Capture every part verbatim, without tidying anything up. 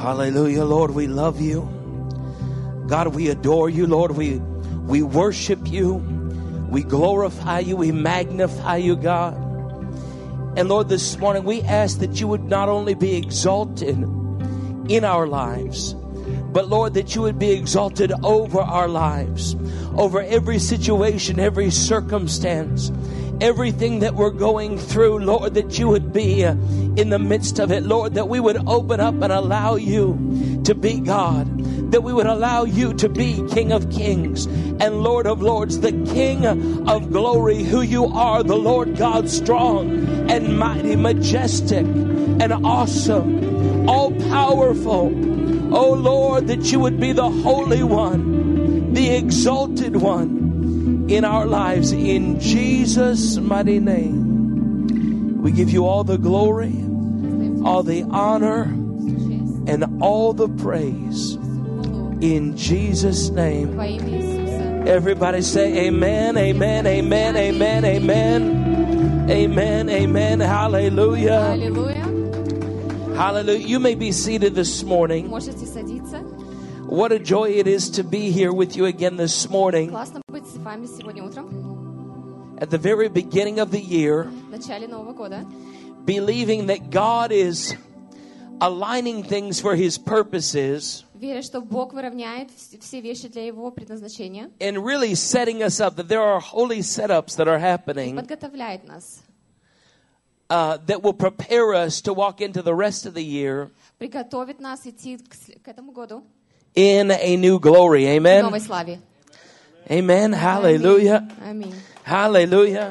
Hallelujah, Lord, we love you. God, we adore you, Lord. We, we worship you. We glorify you. We magnify you, God. And Lord, this morning we ask that you would not only be exalted in our lives, but Lord, that you would be exalted over our lives, over every situation, every circumstance, everything that we're going through, Lord, that you would be uh, in the midst of it, Lord, that we would open up and allow you to be God, that we would allow you to be King of Kings and Lord of Lords, the King of glory, who you are, the Lord God, strong and mighty, majestic and awesome, all powerful. Oh Lord, that you would be the Holy One, the exalted one in our lives, in Jesus' mighty name. We give you all the glory, all the honor, and all the praise in Jesus' name. Everybody say amen, amen, amen, amen, amen, amen, amen. Hallelujah. Hallelujah. Hallelujah. You may be seated this morning. Можете садиться. What a joy it is to be here with you again this morning. Классно быть с вами сегодня утром. At the very beginning of the year, В начале Нового года. believing that God is aligning things for His purposes, Веря, что Бог выравняет все вещи для Его предназначения. and really setting us up, that there are holy setups that are happening Подготовляет нас. uh, that will prepare us to walk into the rest of the year Приготовит нас идти к, к этому году. in a new glory. В Amen. новой славе. Amen. Hallelujah. Аминь. Hallelujah.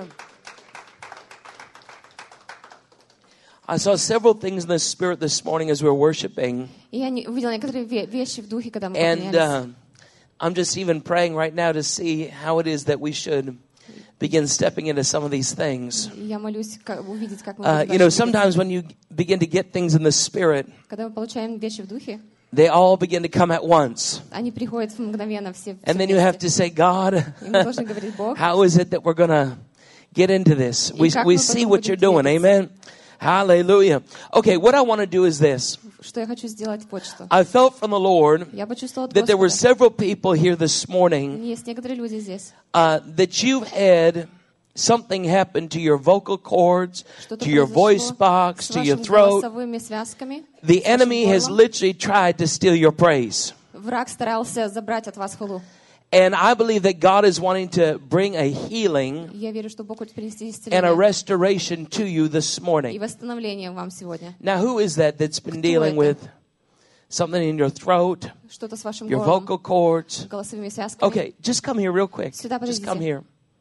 I saw several things in the Spirit this morning as we were worshiping. И я увидела некоторые вещи в духе, когда мы And поклонялись. uh, I'm just even praying right now to see how it is that we should begin stepping into some of these things. Я молюсь увидеть, как мы Uh, будем you know, дальше двигаться. sometimes when you begin to get things in the Spirit, Когда мы получаем вещи в духе, they all begin to come at once. они приходят мгновенно все. And then you have to say, God, И мы должны говорить: Бог, how is it that we're going to get into this? We, как we мы see потом what будем you're doing. двигаться. Amen. Hallelujah. Okay, what I want to do is this. что я хочу сделать вот что. I felt from the Lord Я почувствовала от that there were Господа. several people here this morning Есть некоторые люди здесь, uh, that you've had something happen to your vocal cords, что-то to your voice произошло box, с to your вашими throat. голосовыми связками. The с вашим enemy has горлом. literally tried to steal your praise. Враг старался забрать от вас хвалу. And I believe that God is wanting to bring a healing Я верю, что Бог хочет принести and a исцеление restoration to you this и morning. восстановление вам сегодня. Now, who is that that's been Кто dealing это? with something in your throat, Что-то с вашим your горлом, vocal cords? голосовыми связками. Okay, just come here real quick. Сюда Just come подойдите. here.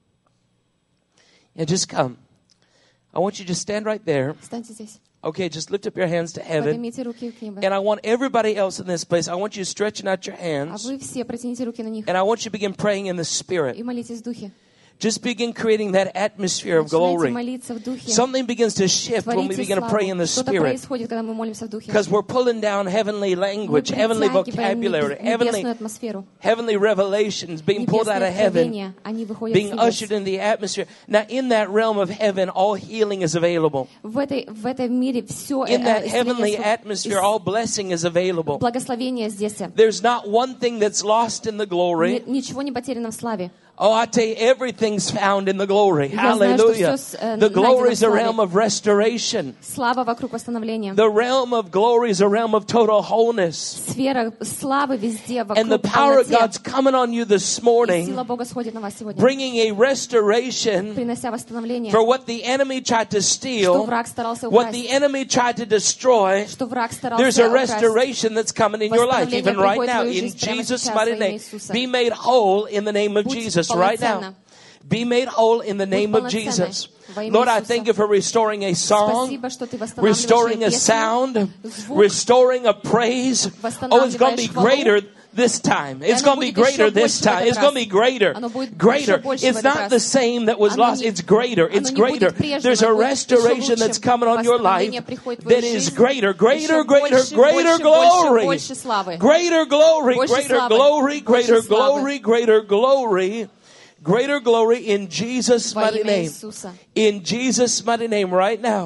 Yeah, just come. I want you to stand right there. Встаньте здесь. Okay, just lift up your hands to heaven. Поднимите руки к небу. And I want everybody else in this place, I want you stretching out your А hands. вы все протяните руки на них And I want you to begin praying in the Spirit. и молитесь в духе. Just begin creating that atmosphere of Начинайте glory. молиться в духе. Something begins to shift when we Творите begin to pray in the славу. Что-то Spirit. происходит, когда мы молимся в духе. Because we're pulling down heavenly Мы language, heavenly притягиваем vocabulary, небесную heavenly, атмосферу. heavenly revelations being pulled out Небесные of heaven, откровения, они выходят being с ushered небес. in the atmosphere. Now, in that realm of heaven, all healing is available. В этой, в этом мире все In that heavenly исцеление, atmosphere, all blessing is available. благословение здесь. There's not one thing that's lost in the glory. Ни- Ничего не потеряно в славе. Oh, I tell you, everything's found in the glory. Я знаю, что Hallelujah. всё, э, The glory is a найдено в славе. realm of restoration. Слава вокруг восстановления. The realm of glory is a realm of total wholeness. Сфера славы везде And the вокруг power of полноте. God's coming on you this И morning, сила Бога сходит на вас сегодня, bringing a restoration принося восстановление. for what the enemy tried to Что steal, враг старался what украсть. the enemy tried to destroy. Что враг There's a старался украсть. restoration that's coming in your life, Восстановление even right приходит в now, твою in жизнь прямо Jesus' сейчас mighty во имя name. Иисуса. Be made whole in the name of Будь Jesus right now. полноценна. Be made whole in the name of полноценной Jesus. во имя Lord, I Иисуса. thank you for restoring a song, Спасибо, что ты восстанавливаешь restoring a песню, sound, звук, restoring a praise. Oh, it's going to be восстанавливаешь хвалу. greater this time. It's оно going to be будет greater еще this больше в time. этот It's going to be раз. greater. Оно будет Greater. еще больше в It's этот not раз. the same that was Оно lost. не- It's greater. It's оно не greater. будет прежним, There's a оно будет еще restoration лучше. that's coming on your life Восстановление приходит в твою that is жизнь. greater, greater, Еще greater, больше, greater больше, glory. больше, больше славы. Greater glory, Больше greater славы. glory, greater Больше славы. glory, greater glory. Greater glory in Jesus' Во mighty имя name. Иисуса. In Jesus' mighty name right now.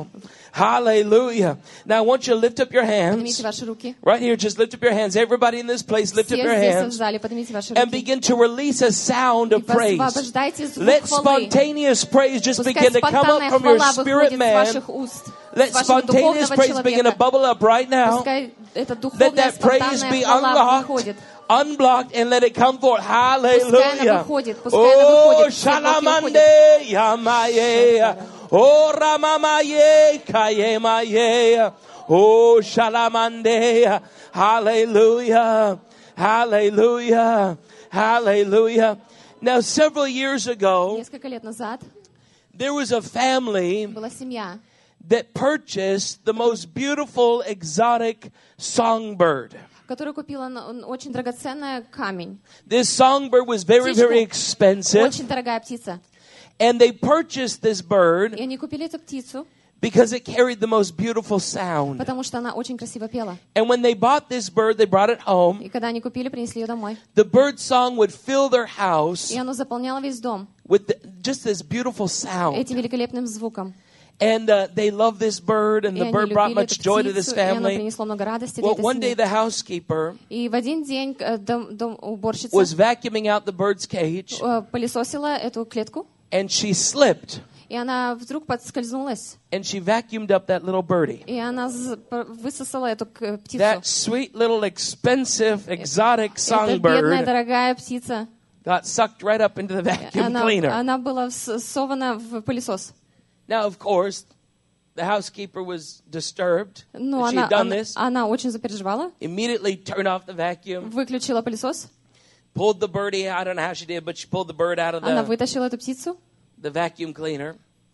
Hallelujah. Now I want you to lift up your hands. Поднимите ваши руки. Right here, just lift up your hands. Everybody in this place, lift up Все your здесь в hands. зале, поднимите ваши And руки. begin to release a sound of praise. Освобождайте звук Let хвалы. spontaneous praise just Пускай begin to come up спонтанная from your хвала spirit выходит с man. ваших уст, Let с вашего spontaneous духовного praise begin to человека. bubble up right now. Пускай эта Let духовная that praise be спонтанная хвала unlocked, выходит. unblocked, and let it come forth. Hallelujah. Пускай она выходит, пускай она Oh, выходит, все блоки shalamande yamaye. Oh, ramamaye kayemaye. Oh, shalamande. Hallelujah. Hallelujah. Hallelujah. Now, several years ago, Несколько лет назад there was a family была семья, that purchased the most beautiful exotic songbird. которая купила на- очень драгоценный камень. This songbird was very, very expensive. Очень дорогая птица. And they purchased this bird И они купили эту птицу, because it carried the most beautiful sound. потому что она очень красиво пела. And when they bought this bird, they brought it home. И когда они купили, принесли ее домой. The bird song would fill their house И оно заполняло весь дом with the, just this beautiful sound. этим великолепным звуком. And uh, they loved this bird, and И the они bird brought любили much эту joy to this птицу, и оно family. принесло много радости для Well, этой one day семьи. the housekeeper И в один день э, дом, дом уборщица was vacuuming out the bird's cage, э, пылесосила эту клетку, and she slipped, и она вдруг подскользнулась, and she vacuumed up that little birdie. и она з- п- высосала эту к- птицу. That sweet little expensive exotic Эта бедная, songbird дорогая птица, got sucked right up into the vacuum она, cleaner. она была всована в пылесос. Now, of course, the housekeeper was disturbed Ну, that she она, had done она, this. она очень запереживала, Immediately turned off the vacuum, выключила пылесос, pulled the birdie out. I don't know how she did, but she pulled the bird out of она the, вытащила эту птицу, the vacuum cleaner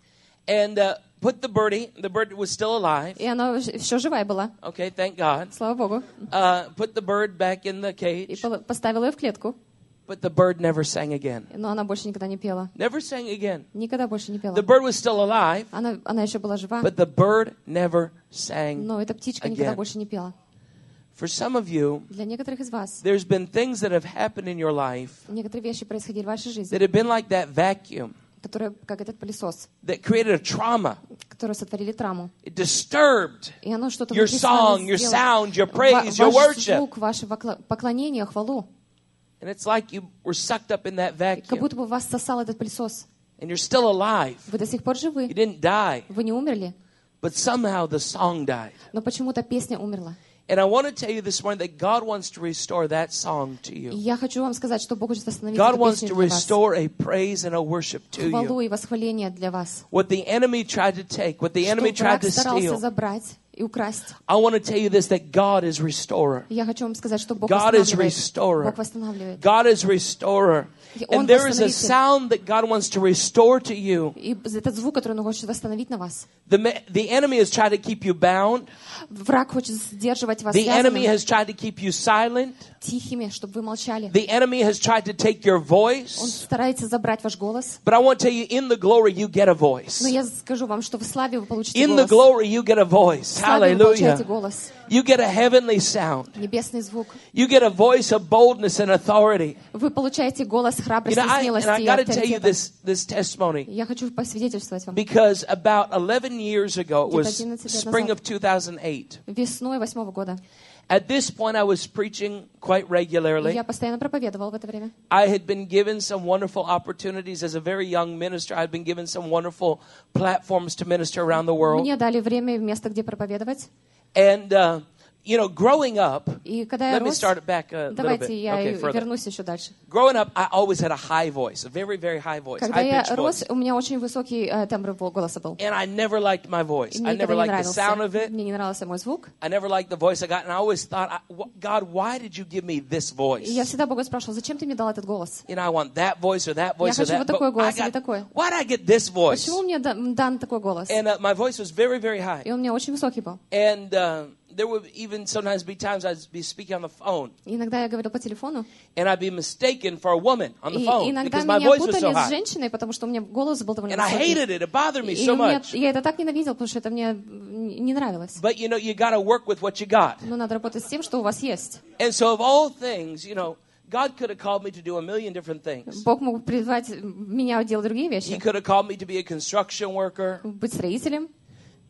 and uh, put the birdie. The bird was still alive. и она еще живая была, Okay, thank God. слава Богу. Uh, put the bird back in the И cage, пол- поставила ее в клетку, but the bird never sang again. но она больше никогда не пела. Never sang again. Никогда больше не пела. The bird was still alive, Она, она еще была жива, but the bird never sang. но эта птичка никогда again. больше не пела. For some of you, Для некоторых из вас there's been things that have happened in your life некоторые вещи происходили в вашей жизни, that have been like that vacuum которые, как этот пылесос, that created a trauma. которые сотворили травму. It disturbed И оно что-то your внутри с вами song, your сделало. sound, your Ва- praise, your ваш worship. звук, ваше покла- поклонение, хвалу. And it's like you were sucked up in that Как vacuum. будто бы вас сосал этот пылесос. And you're still alive. Вы до сих пор You живы. didn't die. Вы не умерли, But somehow the song died. но почему-то песня умерла. And I want to tell you this morning that God wants to restore that song to И you. я хочу вам сказать, что Бог хочет восстановить God эту wants песню to для вас. restore a praise and a worship to Хвалу you. и восхваление для вас. What the enemy tried to take, what the Что enemy tried враг to старался steal. забрать и украсть. I want to tell you this, that God is restorer. Я хочу вам сказать, что Бог God is восстанавливает. restorer. Бог восстанавливает. God is restorer. И Он And there is a восстановитель. sound that God wants to restore to you. И этот звук, который Он хочет восстановить на вас. The, ma- the enemy has tried to keep you bound. Враг хочет сдерживать вас The enemy связанными, has tried to keep you silent. тихими, чтобы вы молчали. The enemy has tried to take your Он voice. старается забрать ваш голос. But I want to tell you, in the glory, you get a voice. Но я скажу вам, что в славе вы получите In the голос. glory, you get a voice. В славе вы получаете Hallelujah. голос. You get a heavenly sound. Небесный звук. You get a voice of boldness and authority. Вы получаете голос You храбрости, know, I, and смелости I и got to tell you авторитета. this, this testimony. Я хочу посвидетельствовать вам. Because about eleven years ago, it Где-то was одиннадцать лет spring назад. of two thousand eight. Весной восьмого года. At this point, I was preaching quite regularly. Я постоянно проповедовал в это время. I had been given some wonderful opportunities as a very young minister. I'd been given some wonderful platforms to minister around the world. Мне дали время и место, где проповедовать. And, uh, you know, growing up, И когда я let me рос, start it back a little давайте bit. я Okay, и further. вернусь еще дальше. Growing up, I always had a high voice, a very, very high voice, Когда я high-pitched рос, voice. у меня очень высокий э, тембр вол- голоса был. And I never liked my voice. И I мне never никогда не liked the sound of нравился. it. Мне не нравился мой звук. I never liked the voice I got. And I always thought, I, wh- God, why did you give me this voice? И я всегда Бога спрашивала, зачем ты мне дал этот голос? You know, I want that voice or that voice or хочу that. вот такой But I голос или got, такой. why did I get this voice? Почему мне да- дан такой голос? And uh, my voice was very, very high. И он у меня очень высокий был. And uh, there would even sometimes be times I'd be speaking on the phone. И иногда я говорила по телефону. And I'd be mistaken for a woman on the И phone иногда because my меня voice was so путали с high. женщиной, потому что у меня голос был довольно And I высокий. hated it. It bothered me И so у меня- much. я это так ненавидела, потому что это мне н- не нравилось. But, you know, you got to work with what you got. Но надо работать с тем, что у вас есть. And so of all things, you know, God could have called me to do a million different things. Бог мог призвать меня делать другие He вещи. could have called me to be a construction worker. Быть строителем.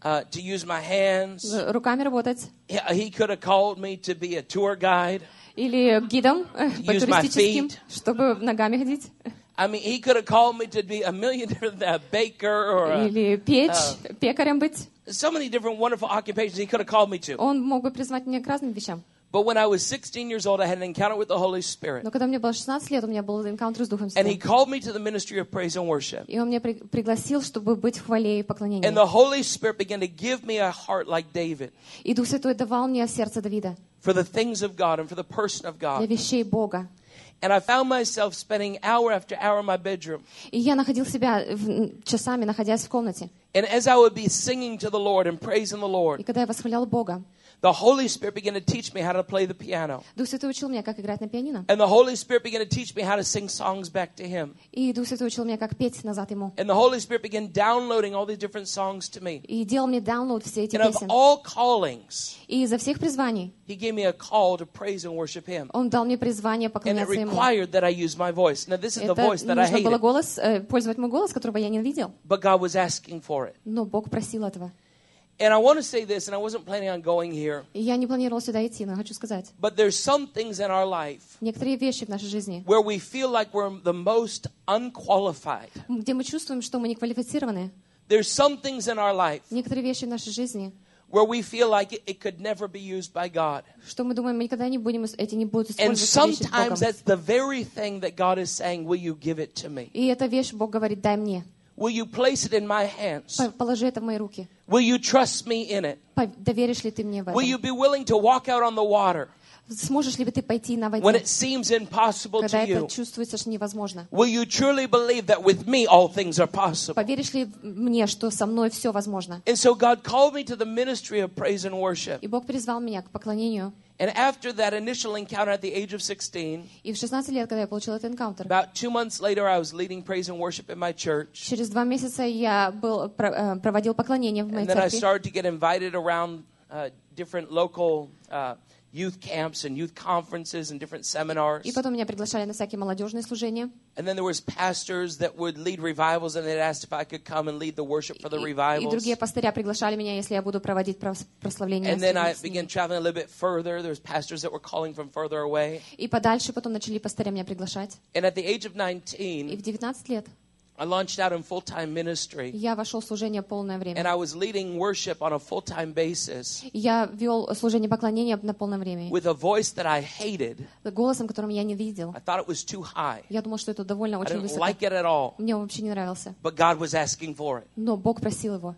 uh, to use my hands. руками работать. He could have called me to be a tour guide. Или гидом э, по Use my туристическим, feet. чтобы ногами ходить. I mean, he could have called me to be a millionaire, a baker, or a, Или печь, пекарем быть. so many different wonderful occupations he could have called me to. Он мог бы призвать меня к разным вещам. But when I was sixteen years old, I had an encounter with the Holy Spirit. Но когда мне было шестнадцать лет, у меня был энкаунтер с Духом And he Святым. called me to the ministry of praise and worship. И он меня при- пригласил, чтобы быть в хвале и поклонении. And the Holy Spirit began to give me a heart like David И Дух Святой давал мне сердце Давида for the things of God and for the person of для God. вещей Бога. And I found myself spending hour after hour in my bedroom. И я находил себя в- часами, находясь в комнате. And as I would be singing to the Lord and praising the И Lord, когда я восхвалял Бога, the Holy Spirit began to teach me how to play the piano. Дух Святой учил меня, как играть на пианино. And the Holy Spirit began to teach me how to sing songs back to Him. И Дух Святой учил меня, как петь назад Ему. And the Holy Spirit began downloading all these different songs to me. И делал мне даунлоуд все эти And of песен. all callings, И изо всех призваний He gave me a call to praise and worship Him. Он дал мне призвание And it поклоняться Ему. required that I use my voice. Now, this is the Это voice that I нужно было hated, голос, э, пользовать мой голос, которого я ненавидел. but God was asking for it. Но Бог просил этого. And I want to say this, and I wasn't planning on going here, И я не планировал сюда идти, но хочу сказать. but there's some things in our life Некоторые вещи в нашей жизни, where we feel like we're the most unqualified. где мы чувствуем, что мы не квалифицированы. There's some things in our life Некоторые вещи в нашей жизни, where we feel like it, it could never be used by God. что мы думаем, мы никогда не будем, эти не будут And использоваться вещи sometimes Богом. that's the very thing that God is saying, will you give it to me? И эта вещь Бог говорит, дай мне. Will you place it in my hands? По- Положи это в мои руки. Will you trust me in it? По- Доверишь ли ты мне в Will you этом? be willing to walk out on the water Сможешь ли ты пойти на when воде, it seems impossible когда to это you? чувствуется, что невозможно? Will you truly believe that with me all things are possible? Поверишь ли мне, что со мной все возможно? And so God called me to the ministry of praise and worship. И Бог призвал меня к поклонению. And after that initial encounter at the age of sixteen, И в шестнадцать лет, когда я получила этот энкаунтер, about two months later, I was leading praise and worship in my church. через два месяца я был, про- э, проводил поклонение в моей And then I церкви. started to get invited around uh, different local uh, youth camps and youth conferences and different seminars. И потом меня приглашали на всякие молодежные служения. And then there was pastors that would lead revivals, and they'd asked if I could come and lead the worship for the И, и revivals. другие пастыря приглашали меня, если я буду проводить прос- прославление. And then I с ними. began traveling a little bit further. There was pastors that were calling from further away. И подальше потом начали пастыря меня приглашать. And at the age of И nineteen, в девятнадцать лет I launched out in full-time ministry. я вошел в служение полное And время. I was leading worship on a full-time basis И я вел служение поклонения на полном времени. with a voice that I hated. Голосом, которым я не видел. I thought it was too high. Я думал, что это довольно I очень didn't высоко. like it at all. Мне он вообще не нравился. But God was asking for it. Но Бог просил его.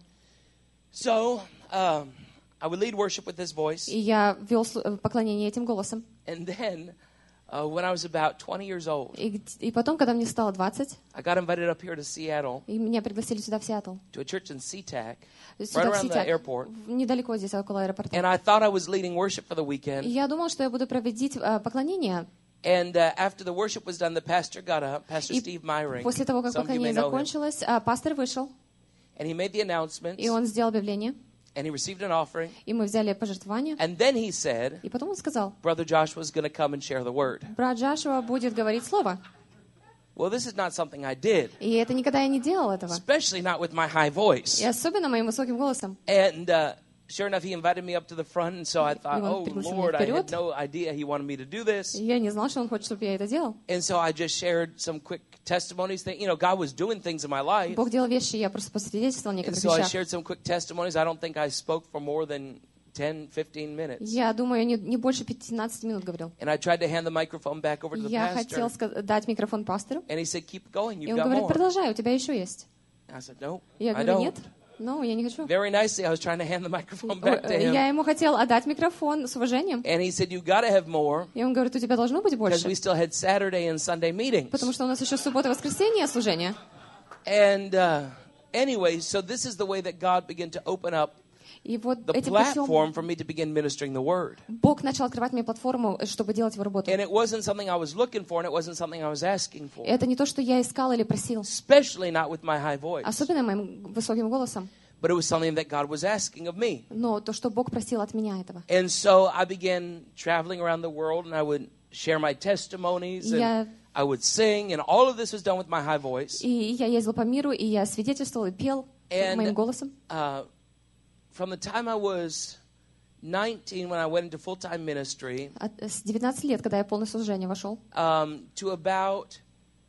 So um, I would lead worship with this voice. И я вел слу- поклонение этим голосом. And then uh, when I was about twenty years old, И, и потом, когда мне стало двадцать, I got invited up here to Seattle, и меня пригласили сюда, в Сиэтл. to a church in SeaTac, Сюда, right в around the Ситяк, airport. недалеко здесь, около аэропорта. And I thought I was leading worship for the И weekend. я думала, что я буду проводить э, поклонение. And uh, after the worship was done, the pastor got up, Pastor И Steve Myring. после того, как Some of you may поклонение know him. закончилось, а, пастор вышел, And he made the announcements, и он сделал объявление, and he received an offering. и мы взяли пожертвование. And then he said, И потом он сказал, Brother Joshua is going to come and share the word. брат Джошуа будет говорить слово. Well, this is not something I did, И это никогда я не делал этого. especially not with my high voice. И особенно моим высоким голосом. And uh, sure enough, he invited me up to the front, and so I thought, И он oh, пригласил меня Lord, I had вперед. no idea he wanted me to do this. И я не знала, что он хочет, чтобы я это делал. And so I just shared some quick testimonies that, you know, God was doing things in my life. Бог делал вещи, я просто посвидетельствовала о And некоторых so I вещах. shared some quick testimonies. I don't think I spoke for more than ten, fifteen minutes. Я думаю, не, не больше пятнадцати минут говорил. And I tried to hand the microphone back over to the Я pastor. хотел ска- дать микрофон пастору. And he said, keep going, И you've он got говорит, more. продолжай, у тебя еще есть. I said, no, Я I говорю, don't. нет. Ну, я не хочу. Very nicely, I was trying to hand the microphone back to him. Я ему хотел отдать микрофон с уважением. And he said, you got to have more, И он говорит, у тебя должно быть because больше. we still had Saturday and Sunday meetings. Потому что у нас еще суббота и воскресенье служение. And uh, anyway, so this is the way that God began to open up И вот the этим путем platform for me to begin ministering the word. Бог начал открывать мне платформу, чтобы делать его работу. And it wasn't something I was looking for, and it wasn't something I was asking for, Это не то, что я искал или просил. especially not with my high voice. Особенно моим высоким голосом. But it was something that God was asking of me. Но то, что Бог просил от меня этого. And so I began traveling around the world, and I would share my testimonies, and Я- I would sing, and all of this was done with my high voice. И я ездил по миру, и я свидетельствовал, и пел And, моим голосом. uh, from the time I was nineteen, when I went into full-time ministry, С девятнадцати лет, когда я в полное служение вошел, um, to about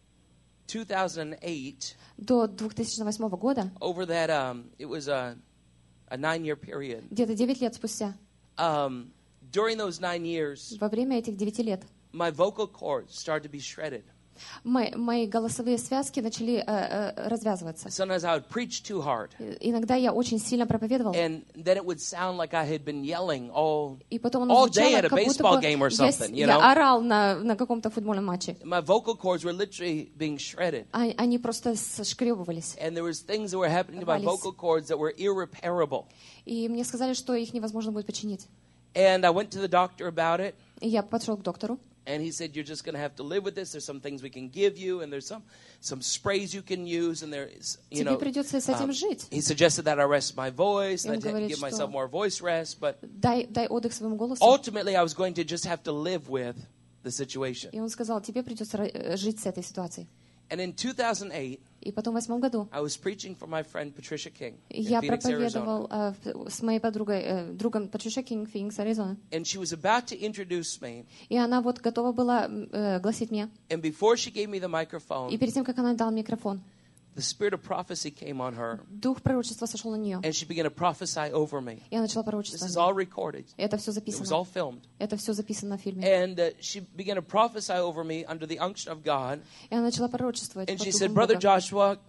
two thousand eight, до две тысячи восьмого года, over that, um, it was a, a nine-year period. где-то девять лет спустя, Um, during those nine years, во время этих девяти лет, my vocal cords started to be shredded. мои, мои голосовые связки начали э, э, развязываться. Sometimes I would preach too hard, Иногда я очень сильно проповедовал, and then it would sound like I had been yelling all и потом оно all day звучало, at a как будто baseball бы game or я, something, you я know? орал на, на каком-то футбольном матче. My vocal cords were literally being shredded. А- Они просто сошкребывались. And there was things that were happening to my vocal cords that were irreparable. И мне сказали, что их невозможно будет починить. And I went to the doctor about it, И я пошел к доктору. and he said, you're just going to have to live with this. There's some things we can give you, and there's some some sprays you can use, and there is, you Тебе know, придется с этим um, жить. he suggested that I rest my voice, И and он I had to говорит, give что- myself more voice rest, but Дай, дай отдых своему голосу. ultimately I was going to just have to live with the situation. И он сказал, тебе придется ра- жить с этой ситуацией. And in two thousand eight, И потом в восьмом году I was preaching for my friend Patricia King in я Phoenix, Arizona. проповедовал э, в- с моей подругой, э, другом Патришей Кинг, Феникс, Аризона. And she was about to introduce me, И она вот готова была э, гласить мне. and before she gave me the И microphone, перед тем, как она дала микрофон, the spirit of prophecy came on her, дух пророчества сошел на нее. and she began to prophesy over me. И она начала This пророчествовать. is all recorded. Это все It was записано. all filmed. Это все записано на фильме. And uh, she began to prophesy over me under the unction of God. И она начала пророчествовать. And под she духом said, Brother Бога. Joshua,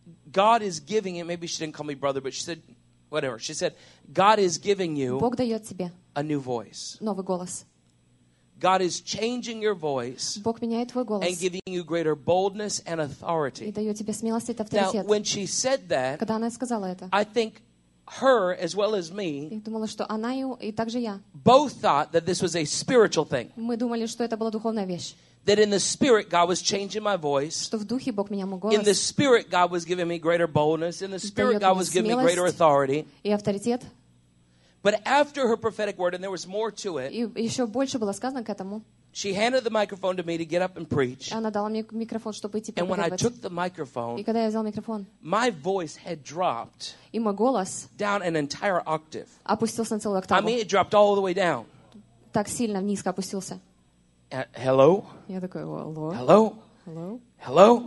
God is giving you, maybe she didn't call me brother, but she said, whatever. She said, God is giving you Бог дает тебе a new voice. новый голос. God is changing your voice Бог меняет твой голос and giving you greater boldness and и authority. дает тебе смелость и Now, авторитет. when she said that, Когда она сказала это, I think her as well as me я думала, что она и, и также я. both thought that this was a spiritual thing. Мы думали, что это была духовная вещь. That in the spirit, God was changing my voice. Что в духе Бог менял мой In the голос spirit, God was giving me greater boldness. In the spirit, God was giving me greater authority. и авторитет. But after her prophetic word, and there was more to it, И еще больше было сказано к этому. she handed the microphone to me to get up and preach. Она дала мне микрофон, чтобы идти And when I проповедовать. took the И microphone, когда я взял микрофон, my voice had dropped и мой голос down an entire octave. опустился на целую I октаву. mean, it dropped all the way down. Так сильно низко опустился. Uh, hello? Я такой, алло, Hello? алло. Hello?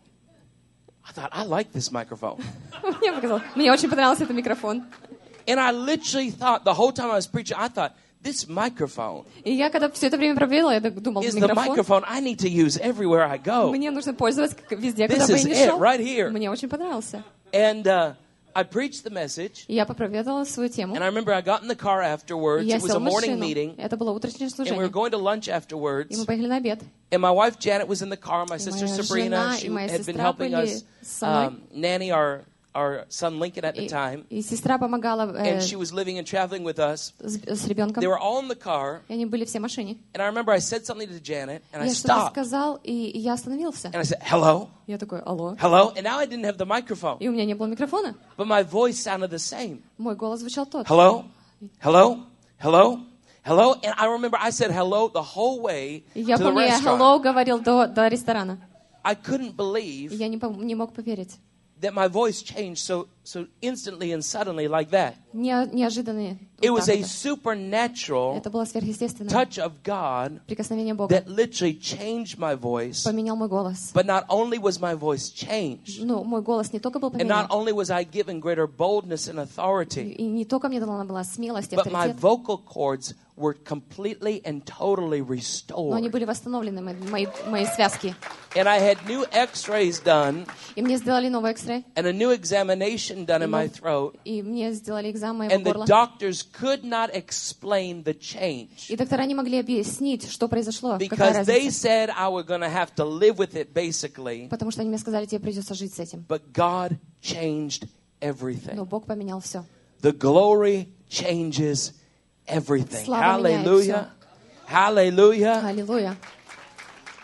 I thought, I like this microphone. Мне показалось, мне очень понравился этот микрофон. And I literally thought, the whole time I was preaching, I thought, this microphone И я, когда все это время проповедовала, я так думала, is the микрофон, microphone I need to use everywhere I go. мне нужно пользоваться как- везде, This куда бы я is ни it, шел. right here. Мне очень понравился. And uh, I preached the message. И я проповедовала свою тему. And I remember I got in the car И afterwards. я It was села a в morning машину. meeting. Это было утреннее And we were служение. going to lunch И afterwards. мы поехали на обед. And my wife Janet was in the car. My И sister моя Sabrina, жена she и моя had been сестра helping были us со мной. um, nanny our, our son Lincoln at the И, time. и сестра помогала э, And she was living and traveling with us. с, с ребенком. They were all in the car. И они были все в машине. And I remember I said something to Janet. And I Я что-то stopped. сказал, и, и я остановился. And I said, hello? Я такой, алло. Hello? And now I didn't have the microphone. И у меня не было микрофона. But my voice sounded the same. Мой голос звучал тот. Hello? Hello? Hello? Hello? And I remember I said hello the whole way И я to the помню, я restaurant. hello говорил до, до ресторана. I couldn't И believe я не, пом- не мог поверить. that my voice changed so so instantly and suddenly like that. Не, неожиданно. It вот was так a это. supernatural Это было сверхъестественное touch of God прикосновение Бога. that literally changed my voice. Поменял мой голос. But not only was my voice changed, Ну, мой голос не только был and not поменян, only was I given greater boldness and authority, и не только мне дана была смелость и but my авторитет, vocal cords were completely and totally но они restored. были восстановлены, мои, мои, мои связки. And I had new x-rays done И мне сделали новый экс-рей, and a new examination done in my throat. и мне сделали экзамен моего And the горла. doctors could not explain the change И доктора не могли объяснить, что произошло, какая because they разница. said I was going to have to live with it basically. Потому что они мне сказали, тебе придется жить с этим. But God changed Но everything. Бог поменял все. The glory changes everything. Слава меняет Hallelujah. Hallelujah. Аллилуйя.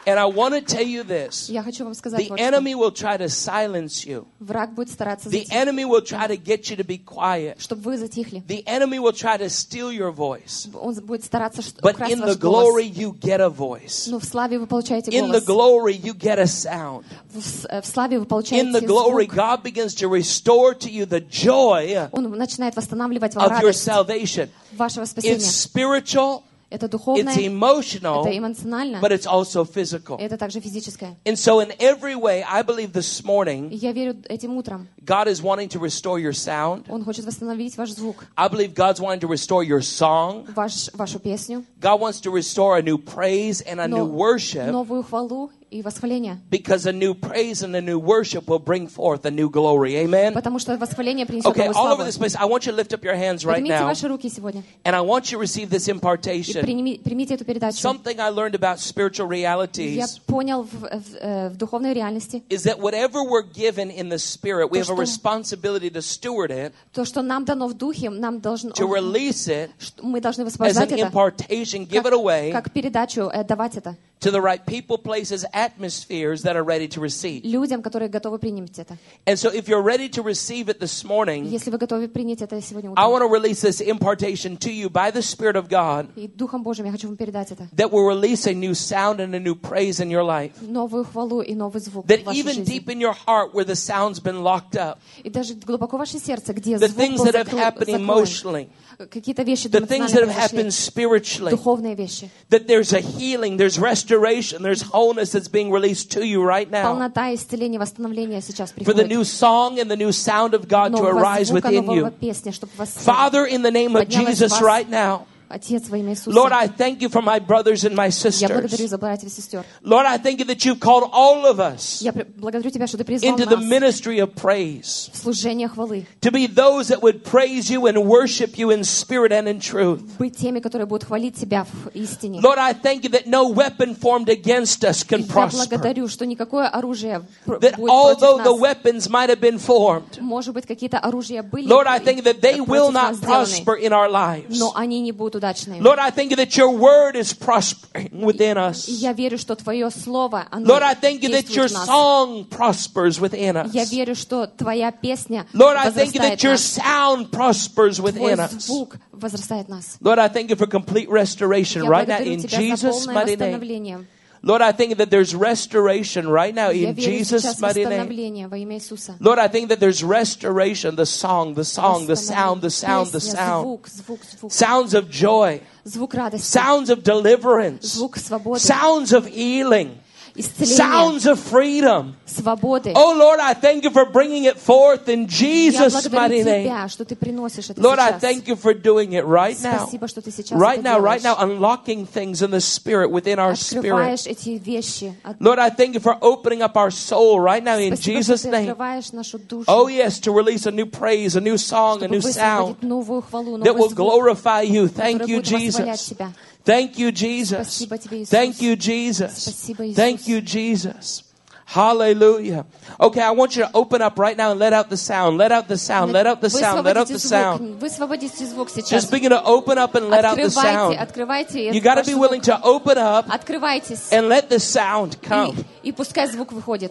And I want to tell you this. Я хочу вам сказать The вот что. enemy will try to silence you. Враг будет стараться The затихнуть, enemy will try to get you to be quiet. чтобы вы затихли. The enemy will try to steal your voice. Он будет стараться ш- But украсть in the ваш glory, голос. you get a voice. Но в славе вы получаете In the голос. glory, you get a sound. В, с- э, в славе вы In the получаете glory, звук. God begins to restore to you the joy Он начинает восстанавливать вам of your радость salvation. вашего It's спасения. spiritual, Это it's духовное, emotional, это эмоционально, but it's also physical. это также физическое. And so in every way, I believe this И morning, я верю этим утром. God is wanting to restore your sound. Он хочет восстановить ваш звук, I believe God's wanting to restore your song. ваш, вашу песню, God wants to restore a new praise and a new но- worship, новую хвалу и восхваление. because a new praise and a new worship will bring forth a new glory. Amen? Потому что восхваление принесет Okay, новую all over славу. this place, I want you to lift up your hands right Поднимите now, ваши руки сегодня and I want you to receive this и impartation. приними- примите эту передачу. Something I learned about spiritual Я realities понял в, в, э, в духовной реальности is that whatever we're given in the spirit, we То, have a что- responsibility to steward it, то, что нам дано в духе, нам должно, to release it что мы должны as высвобождать an это, impartation, give it как, away как передачу, э, давать это to the right people, places, atmospheres that are ready to receive. людям, которые готовы принять это. And so if you're ready to receive it this morning, Если вы готовы принять это сегодня I утром, want to release this impartation to you by the Spirit of God и Духом Божьим я хочу вам передать это. that will release a new sound and a new praise in your life. Новую хвалу и новый звук That в вашей even жизни. deep in your heart where the sound's been locked up, И даже глубоко в ваше сердце, где the звук things был that have закру- happened закроен. emotionally, Какие-то вещи the things that эмоционально have happened произошли, spiritually, духовные вещи. that there's a healing, there's restoration, there's wholeness that's being released to you right now. Полнота, исцеление, восстановление сейчас For the приходит. new song and the new sound of God to Нового arise звука, within нового you. песня, чтобы вас Father, in the name of поднялась Jesus вас, right now, Отец, во имя Иисуса. Lord, I thank you for my brothers and my Я благодарю sisters. за братьев и сестер. Lord, I thank you that you've called all of us Я при- благодарю Тебя, что Ты призвал into the нас ministry of praise, в служение хвалы. to be those that would praise you and worship you in spirit and in truth. Быть теми, которые будут хвалить Тебя в истине. Lord, I thank you that no weapon formed against us И can я prosper. благодарю, что никакое оружие пр- That будет although против the нас. weapons might have been formed, Может быть, какие-то оружия были Lord, I thank you that they против will нас not prosper сделаны, in our lives. но они не будут удачными. Lord, I thank you that your word is prospering within И us. я верю, что Твое Слово, оно Lord, I thank you that your действует в нас. song prospers within us. Я верю, что Твоя песня Lord, I thank you that возрастает your нас. sound prospers Твой within us. звук возрастает нас. Lord, I thank you for complete restoration Я right now благодарю in Тебя за Jesus' полное mighty name. восстановление. Lord, I thank you that there's restoration right now Я in верю Jesus' сейчас в mighty name. восстановление во имя Иисуса. Lord, I think that there's restoration, the song, the song, the sound, the sound, the Песня, sound. звук, звук, звук. Sounds of joy, Звук радости, sounds of deliverance, звук свободы, sounds of healing, исцеления, sounds of freedom. свободы. Oh Lord, I thank you for bringing it forth in Я Jesus' mighty благодарю name. Тебя, что Ты приносишь это Lord, I сейчас. thank you for doing it right now. Спасибо, что Ты сейчас Right это now, right делаешь. now, unlocking things in the spirit, within our spirit. Открываешь эти вещи. От- Lord, I thank you for opening up our soul right now in Спасибо, Jesus' что Ты name. открываешь нашу душу, Oh yes, to release a new praise, a new song, a чтобы new sound высвободить новую хвалу, that will новый звук, glorify you. Thank который you, будет восхвалять Jesus. Тебя. Thank you, Jesus. Спасибо Тебе, Иисус. Thank you, Jesus. Спасибо, Иисус. Thank you, Jesus. Hallelujah. Okay, I want you to open up right now and let out the sound. Let out the sound. Let out the sound. Let out the Высвободите sound. звук, высвободите звук Just сейчас. begin to open up and let out the Открывайте, sound. открывайте You этот got to ваш be звук. willing to open up Открывайтесь. and let the sound come. И, и пускай звук выходит.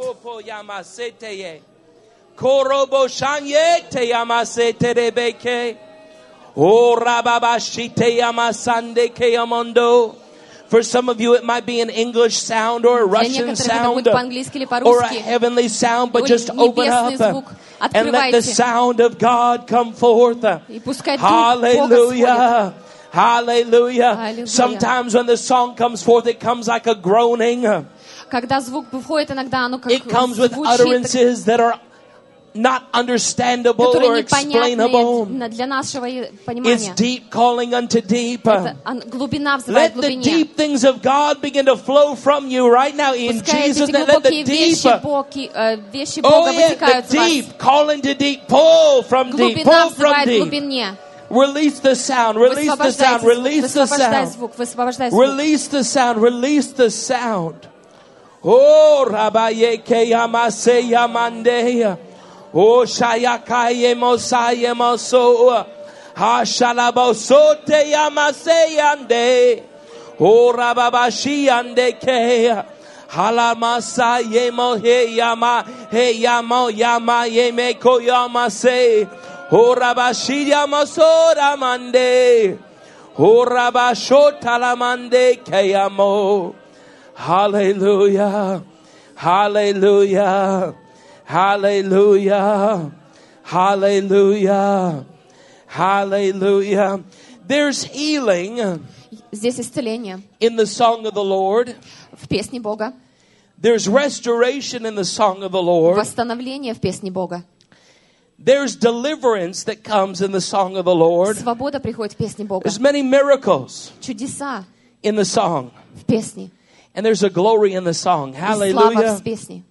Korobo shanye te yamasete rebeke. O rababashite yamasande ke yamondo. For some of you, it might be an English sound or a Для Russian некоторых это sound будет по-английски или or a по-русски. heavenly sound, but Или just open небесный up звук. and let the Открывайте. sound of God come forth. И пускай дух Бога сходит. Hallelujah. Hallelujah. Hallelujah. Sometimes when the song comes forth, it comes like a groaning. Когда звук выходит, иногда оно как It comes with звучит, utterances that are not understandable or которые explainable. непонятные для нашего It's понимания. deep calling unto deep. Это ан- глубина взывает Let the глубине. deep things of God begin to flow from you right now in Пускай Jesus' эти name. Let the глубокие deep, вещи, боки, э, вещи oh Бога yeah, вытекают the из вас. deep, calling to deep, pull from deep, Глубина pull from взывает deep. глубине. Release the sound, release the sound, Высвобождайте release the звук, высвобождай sound. звук, высвобождай звук. Release the sound, release the sound. Oh, Rabaye Keyamase Yamandeya. Oh, Shayakaye Mosaye Moso. Hashalabosote Yamase Yande. Oh, Rababashi Yande Kea. Halamasa yemo he yama he yamo yama yeme koyama se. Horabashi yamasora mande. Horabashotalamande kayamo. Hallelujah. Hallelujah. Hallelujah. Hallelujah. Hallelujah. There's healing Здесь исцеление in the song of the Lord. в песне Бога. There's restoration in the song of the Lord. Восстановление в песне Бога. There's deliverance that comes in the song of the Lord. Свобода приходит в песне Бога. There's many miracles Чудеса in the song. в песне. And there's a glory in the song. И слава Hallelujah. в песне.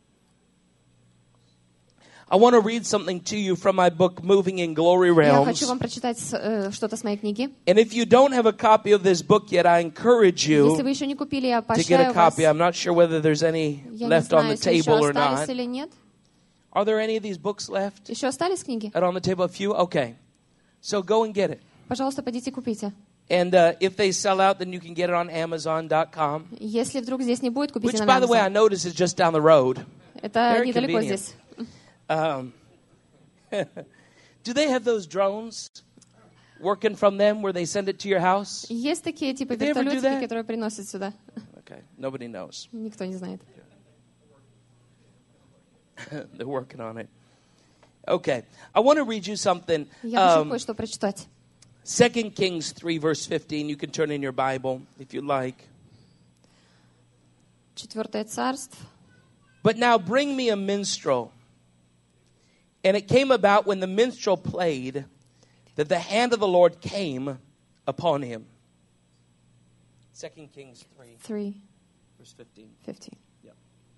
I want to read something to you from my book, Moving in Glory Я хочу Realms. вам прочитать э, что-то с моей книги. And if you don't have a copy of this book yet, I encourage Если you вы еще не купили, я to get a поощряю вас. copy. I'm not sure whether there's any Я не left on знаю, the если еще table or остались not. или нет. Are there any of these books left? Еще остались книги? Out on the table? A few? Okay. So go and get it. Пожалуйста, пойдите купите. And uh, if they sell out, then you can get it on Amazon dot com. Если вдруг здесь не будет, купите Which, на by the way, I Amazon. notice is just down the road. Это very недалеко convenient. здесь. Um, do they have those drones working from them where they send it to your house? Есть такие типа Did they ever do вертолетики, that? которые приносят сюда. Okay, nobody knows. Никто не знает. They're working on it. Okay, I want to read you something. Я хочу Um, кое-что прочитать. Second Kings three, verse fifteen. You can turn in your Bible if you like. Четвертое царство. But now bring me a minstrel. And it came about when the minstrel played that the hand of the Lord came upon him. Second Kings three, Three, verse fifteen. fifty. Yep.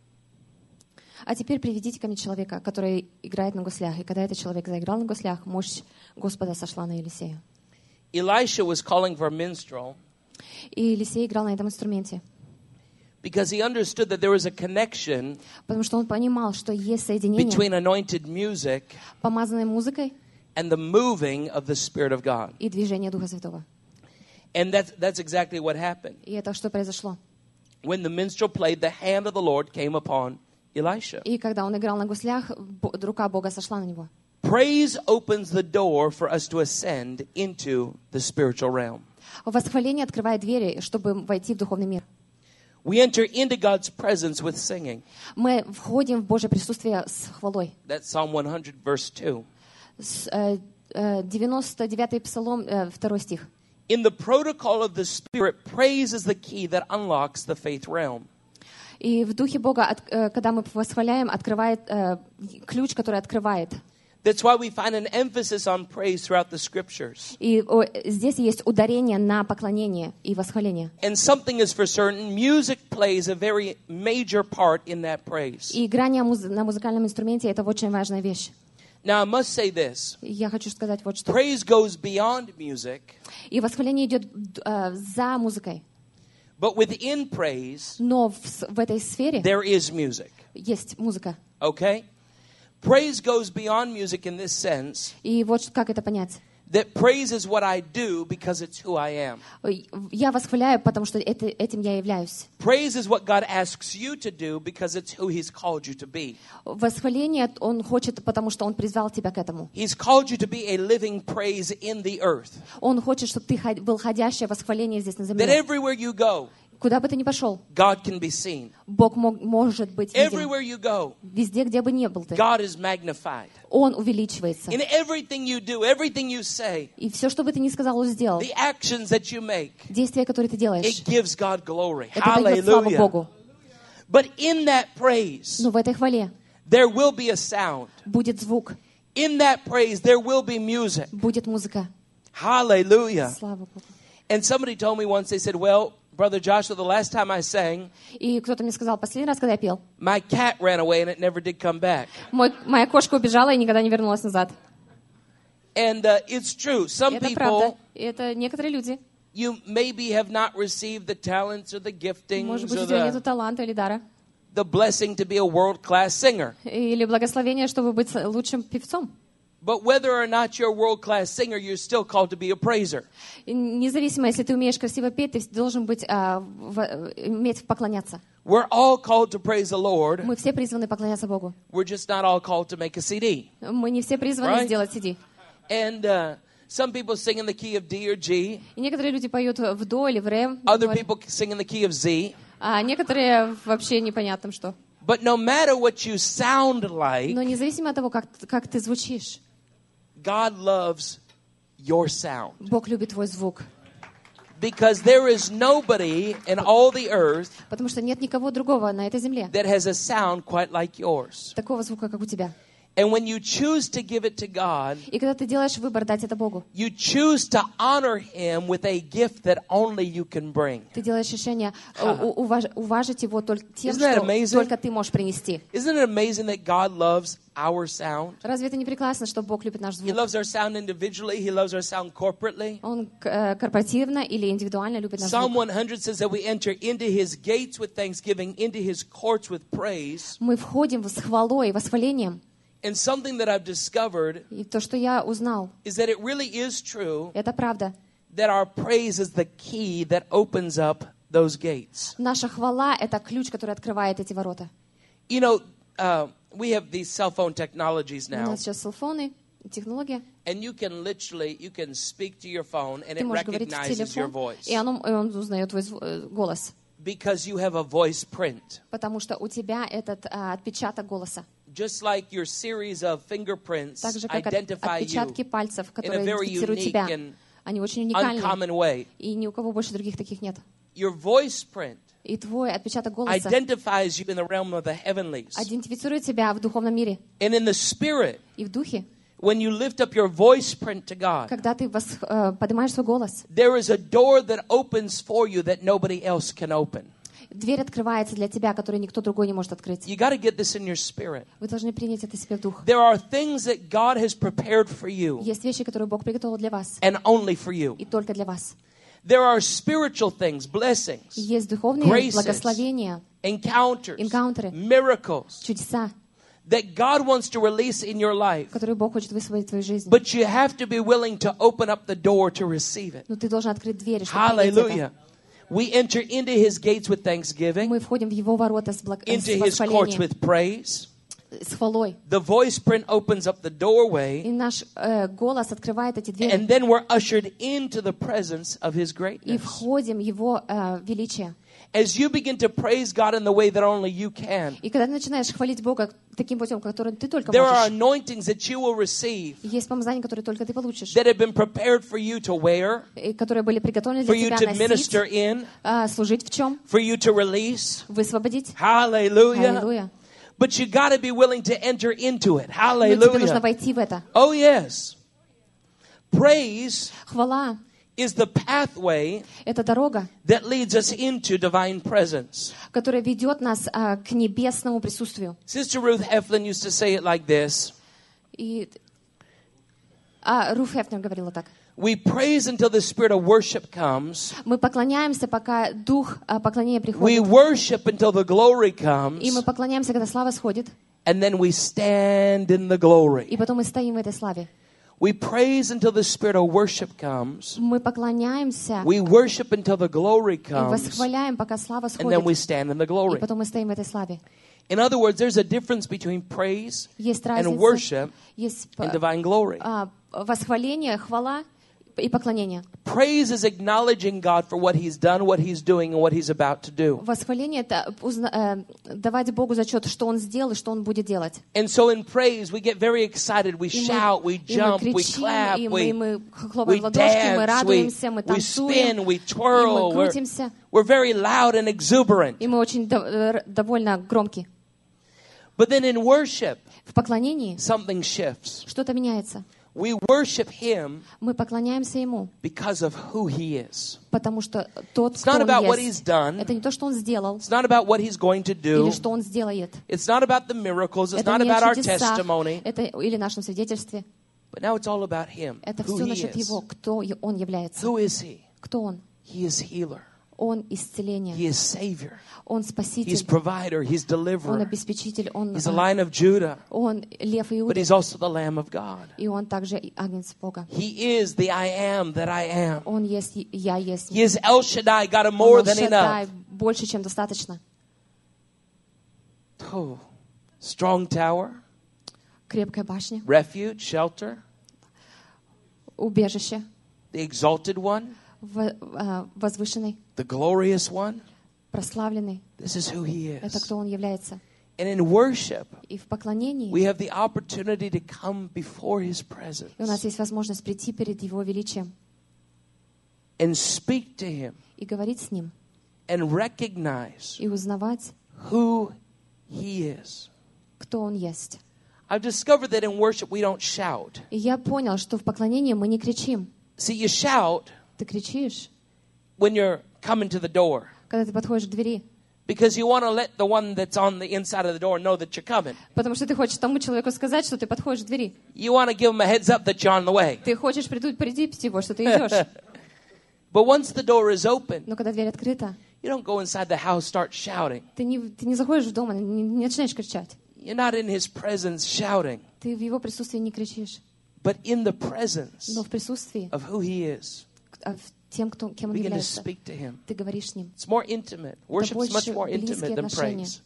А теперь приведите ко мне человека, который играет на гуслях. И когда этот человек заиграл на гуслях, мощь Господа сошла на Елисея. Elisha was calling for a minstrel И Елисей играл на этом инструменте, because he understood that there was a connection потому что он понимал, что есть соединение between anointed music помазанной музыкой and the moving of the Spirit of God. и движение Духа Святого. And that's, that's exactly what happened. И это что произошло? When the minstrel played, the hand of the Lord came upon Elisha. И когда он играл на гуслях, Бо- рука Бога сошла на него. Praise opens the door for us to ascend into the spiritual realm. Восхваление открывает двери, чтобы войти в духовный мир. We enter into God's presence with singing. Мы входим в Божье присутствие с хвалой. That's Psalm one hundred, verse two. С, э, э, девяносто девятый псалом, э, второй стих. In the protocol of the Spirit, praise is the key that unlocks the faith realm. И в Духе Бога, от- э, когда мы восхваляем, открывает э, ключ, который открывает. That's why we find an emphasis on praise throughout the scriptures. И о, здесь есть ударение на поклонение и восхваление. And something is for certain, music plays a very major part in that praise. И играние муз- на музыкальном инструменте — это очень важная вещь. Now, I must say this. И я хочу сказать вот что. Praise goes beyond music, И восхваление идет э, за музыкой. but within praise, Но в, с- в этой сфере there is music. есть музыка. Okay? Praise goes beyond music in this sense, И вот как это понять. that praise is what I do because it's who I am. Ой, Я восхваляю, потому что это, этим я являюсь. Praise is what God asks you to do because it's who He's called you to be. Восхваление Он хочет, потому что Он призвал тебя к этому. He's called you to be a living praise in the earth. Он хочет, чтобы ты ход- был ходящее восхваление здесь на That земле. everywhere you go, Куда бы ты ни пошел, God can be seen. Бог мог- может быть виден. Everywhere you go, Везде, где бы ни был ты, God is magnified. Он увеличивается. In everything you do, everything you say, И все, что бы ты ни сказал или сделал, the actions that you make, действия, которые ты делаешь, it gives God glory. это дает славу Hallelujah. Богу. But in that praise, Но в этой хвале there will be a sound. будет звук, In that praise, there will be music. будет музыка. Hallelujah. Слава Богу. And somebody told me once, they said, well, Brother Joshua, the last time I sang, И кто-то мне сказал, последний раз, когда я пел, my cat ran away and it never did come back. мой, моя кошка убежала и никогда не вернулась назад. And uh, it's true. Some Это правда. people, И это некоторые люди. you maybe have not received the talents or the giftings Может быть, or у тебя нет the, таланта или дара. the blessing to be a world-class singer. Или благословение, чтобы быть лучшим певцом. But whether or not you're a world-class singer, you're still called to be a praiser. И независимо, если ты умеешь красиво петь, ты должен быть, а, в- иметь поклоняться. We're all called to praise the Lord. Мы все призваны поклоняться Богу. We're just not all called to make a C D. Мы не все призваны Right? сделать си ди. And uh, some people sing in the key of D or G. И некоторые люди поют в до или в ре, Other говорят. people sing in the key of Z. А некоторые вообще непонятно что. But no matter what you sound like, Но независимо от того, как, как ты звучишь, God loves your sound. Бог любит твой звук. Because there is nobody in all the earth Потому что нет никого другого на этой земле that has a sound quite like yours. такого звука, как у тебя. And when you choose to give it to God, И когда ты делаешь выбор дать это Богу, you choose to honor Him with a gift that only you can bring. ты делаешь решение у- уваж- уважить его только тем, Isn't that что amazing? только ты можешь принести. Isn't it amazing that God loves our sound? Разве это не прекрасно, что Бог любит наш He звук? loves our sound individually. He loves our sound corporately. Он э, корпоративно или индивидуально любит наш Psalm звук. one hundred says that we enter into His gates with thanksgiving, into His courts with praise. Мы входим с хвалой, восхвалением. And something that I've discovered И то, что я узнал, is that it really is true это правда. that our praise is the key that opens up those gates. Наша хвала — это ключ, который открывает эти ворота. You know, uh, we have these cell phone technologies У now, нас сейчас селфоны, технология. and you can literally, you can speak to your phone and Ты it можешь говорить в recognizes your телефон, voice и оно, и он узнает твой зв- э, голос. because you have a voice print. Потому что у тебя этот а, отпечаток голоса. Just like your series of fingerprints Так же, как от- identify you отпечатки пальцев, in a которые very идентифицируют unique тебя. and Они очень уникальны. uncommon way. И ни у кого больше других таких нет. Your voice print И твой отпечаток голоса identifies you in the realm of the heavenlies. идентифицирует тебя в духовном мире And in the spirit, и в духе. when you lift up your voice print to God, Когда ты вос- э, поднимаешь свой голос, there is a door that opens for you that nobody else can open. дверь открывается для тебя, которую никто другой не может открыть. You got to get this in your spirit. Вы должны принять это себе в дух. There are things that God has prepared for you Есть вещи, которые Бог приготовил для вас. and only for you. И только для вас. There are spiritual things, blessings, И есть духовные Graces. благословения, encounters, Encounter. miracles чудеса, that God wants to release in your life. которые Бог хочет высвободить в твою жизнь. But you have to be willing to open up the door to receive it. Но ты должен открыть двери, чтобы принять Hallelujah. это. We enter into His gates with thanksgiving, Мы входим в Его ворота с, благ... into с His courts восхвалением, with praise. с хвалой. The voice print opens up the doorway, И наш э, голос открывает эти двери. and then we're ushered into the presence of His И greatness. входим в Его э, величие. As you begin to praise God in the way that only you can, И когда ты начинаешь хвалить Бога таким путем, которым ты только there are можешь, anointings that you will receive есть помазания, которые только ты получишь, that have been prepared for you to wear, и которые были приготовлены for для you тебя to носить, minister in, э, служить в чем, for you to release. высвободить. Hallelujah. Аллилуйя. But you got to be willing to enter into it. Но тебе нужно Hallelujah. войти в это. Oh, yes. Praise Хвала is the pathway — это дорога, that leads us into divine presence. которая ведет нас а, к небесному присутствию. Sister Ruth Heflin used to say it like this. И а, Руф Хефнер говорила так. We praise until the spirit of worship comes. Мы поклоняемся, пока дух а, поклонения We приходит. worship until the glory И comes. мы поклоняемся, когда слава сходит. And then we stand in the glory. И потом мы стоим в этой славе. We praise until the spirit of worship comes. Мы поклоняемся We worship until the glory и comes. восхваляем, пока слава And then we сходит. stand in the И glory. потом мы стоим в этой славе. In other words, there's a difference between praise Есть and разница. worship Есть and divine glory. а, восхваление, хвала и поклонение. Praise is acknowledging God for what He's done, what He's doing, and what He's about to do. Восхваление — это узна- э, давать Богу зачет, что Он сделал и что Он будет делать. And so in praise, we get very excited. We И мы, shout, we и мы jump, we кричим, clap, и мы, we, мы хлопаем we в ладошки, мы dance, we, радуемся, мы we spin, танцуем, we и twirl. мы We're, крутимся, we're very loud and exuberant. и мы очень дов- э, довольно громки. But then in worship, В поклонении something shifts. что-то меняется. We worship Him Мы поклоняемся Ему, because of who He is. потому что тот, It's кто not Он about what есть, He's done. это не то, что Он сделал, It's not about what He's going to или do. что Он сделает. It's not about the miracles. It's Это not не about о our чудесах, testimony. это или нашем свидетельстве. But now it's all about Him, Это who все He насчет is. Его, кто е- Он является. Who is He? Кто Он? He is healer. Он исцеление, He is Savior. Он He's спаситель, provider. He's Он deliverer. обеспечитель, Он, He's the э, Lion of Judah. Он лев But Иуды, He's also the Lamb of God. и Он также и агнец Бога. He is the I am that I am. Он есть, и Я есть. He is El Shaddai, God of Он more than Эл-Шаддай, enough. больше, чем достаточно. Oh, strong tower, крепкая башня, refuge, shelter, убежище, the exalted one, в- а, возвышенный, the glorious one. прославленный. This is who he Это is. кто он является. And in worship, И в поклонении we have the opportunity to come before his presence и у нас есть возможность прийти перед Его величием and speak to him и говорить с Ним, and recognize и узнавать, who he is. кто Он есть. I've discovered that in worship we don't shout. И я понял, что в поклонении мы не кричим. See, you shout Ты кричишь, when you're coming to the door когда ты подходишь к двери, because you want to let the one that's on the inside of the door know that you're coming. потому что ты хочешь тому человеку сказать, что ты подходишь к двери. You want to give him a heads up that you're on the way. Ты хочешь предупредить его, что ты идешь. But once the door is open, Но когда дверь открыта, you don't go inside the house, start shouting. ты не, ты не заходишь в дом, и не, не начинаешь кричать. You're not in his presence shouting, Ты в его присутствии не кричишь. but in the presence Но в присутствии of who he is. а, в тем, кто, кем он Begin to является, speak to him. ты говоришь с ним. It's more intimate. Worship is much больше more близкие intimate than отношения. praise.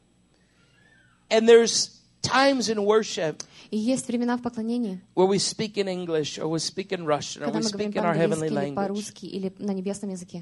And there's times in worship И есть времена в поклонении, where we speak in English or we speak in Russian or когда we мы говорим speak in our heavenly по-английски или language. по-русски или на небесном языке.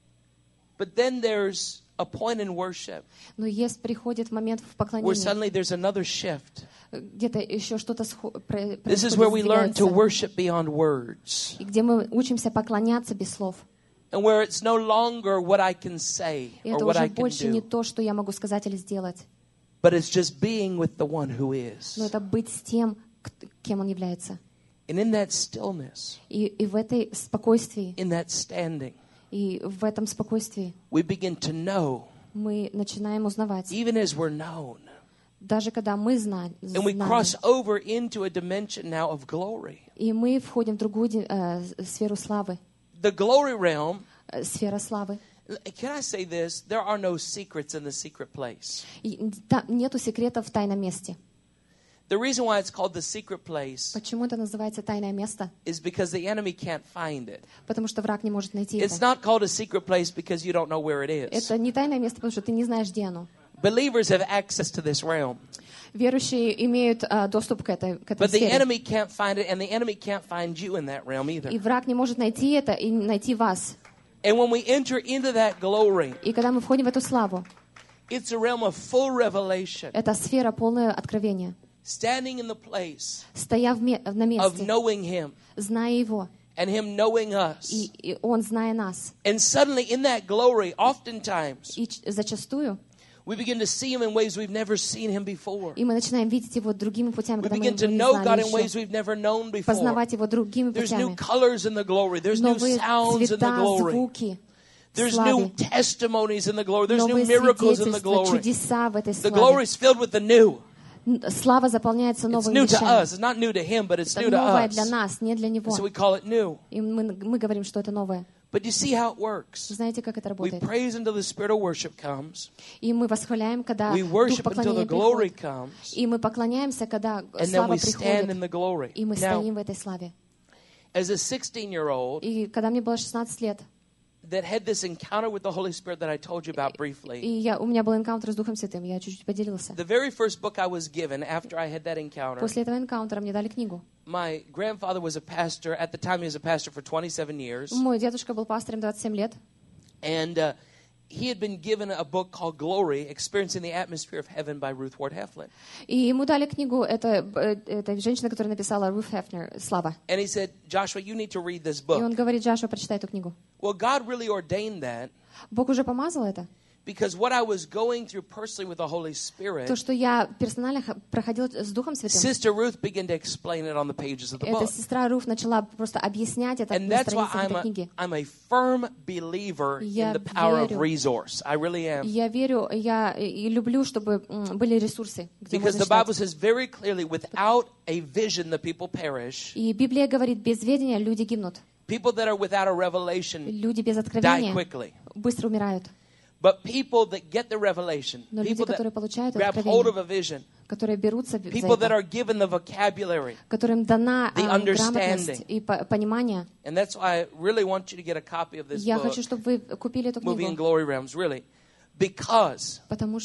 But then there's a point in worship Но есть, приходит момент в where поклонении, suddenly there's another shift. где-то еще что-то схо- про- This is происходит, where we learn to сдвигается, worship beyond words. и где мы учимся поклоняться без слов. And where it's no longer what I can say И or это what I уже can больше не do, то, что я могу сказать или сделать, but it's just being with the one who но is. это быть с тем, к- кем он является. And in that stillness, И, и в этой спокойствии, in that standing, и в этом спокойствии we begin to know, мы начинаем узнавать, even as we're known. даже когда мы зна- And we знаем, cross over into a dimension now of glory. и мы входим в другую ди- э, сферу славы, The glory realm, э, сфера славы. can I say this? There are no secrets in the secret place. И там нету секретов в тайном месте. The reason why it's called the secret place Почему это называется тайное место? is because the enemy can't find it. Потому что враг не может найти It's это. not called a secret place because you don't know where it is. Это не тайное место, потому что ты не знаешь, где оно. Believers have access to this realm, Верующие имеют а, доступ к этой, к этой but the сфере. enemy can't find it, and the enemy can't find you in that realm either. И враг не может найти это и найти вас. And when we enter into that glory, И когда мы входим в эту славу, it's a realm of full revelation, это сфера полное откровения. standing in the place Стоя в ме- на of месте, knowing Him зная Его, and Him knowing us. и, и Он, зная нас. And suddenly, in that glory, oftentimes, И ч- зачастую we begin to see Him in ways we've never seen Him before. и мы начинаем видеть Его другими путями, We когда мы begin Его to не know God знали in ways еще. we've never known before. Познавать Его другими There's new путями. colors in the glory. There's new Новые sounds in the цвета, glory. звуки в There's new славе. testimonies in the glory. There's new Новые miracles in the свидетельства, glory. чудеса в этой The glory славе. is filled with the new. Н- Слава заполняется It's новыми new to вещами. us. It's not new to Him, but it's new Это to новое us. для нас, не для Него. So we call it new. И мы, мы говорим, что это новое. But you see how it works. Знаете, как это We работает? praise until the spirit of worship comes. И мы восхваляем, когда We дух worship until поклонения the glory приходит. comes. И мы поклоняемся, когда And then слава we stand in приходит. the glory. И мы Now, стоим в этой славе. as a sixteen-year-old И когда мне было шестнадцать лет, that had this encounter with the Holy Spirit that I told you about и briefly, я, у меня был энкаунтер с Духом Святым, я чуть-чуть поделился. the very first book I was given after I had that encounter, После этого энкаунтера мне дали книгу. my grandfather was a pastor. At the time, he was a pastor for twenty-seven years. Мой дедушка был пастором двадцать семь лет. And uh, he had been given a book called Glory, Experiencing the Atmosphere of Heaven by Ruth Ward Heflin. И ему дали книгу, это, э, это женщина, которая написала, Руф Хефнер, «Слава». And he said, Joshua, you need to read this И book. он говорит, Джошуа, прочитай эту книгу. Well, God really ordained that Бог уже помазал это. because what I was going through personally with the Holy Spirit, То, что я персонально х- проходила с Духом Святым, Sister Ruth began to explain it on the pages of the эта book. сестра Руф начала просто объяснять это And на that's why страницах I'm этой a, книги. I'm a firm believer in Я the power of верю. resource. I really И am. я верю, я и люблю, чтобы м, были ресурсы, где Because можно the Bible читать. says very clearly, without a vision, the people perish. И Библия говорит, без ведения люди гибнут. People that are without a revelation Люди без die откровения quickly. быстро умирают. But people that get the revelation, Но люди, people that которые получают grab hold of откровение, a vision, которые берутся за people that это, are given the vocabulary. которым дана the а, understanding. грамотность и по- понимание. And that's why I really want you to get a copy of this Я book, хочу, чтобы вы купили эту Moving in книгу, Glory Realms, really. Because потому что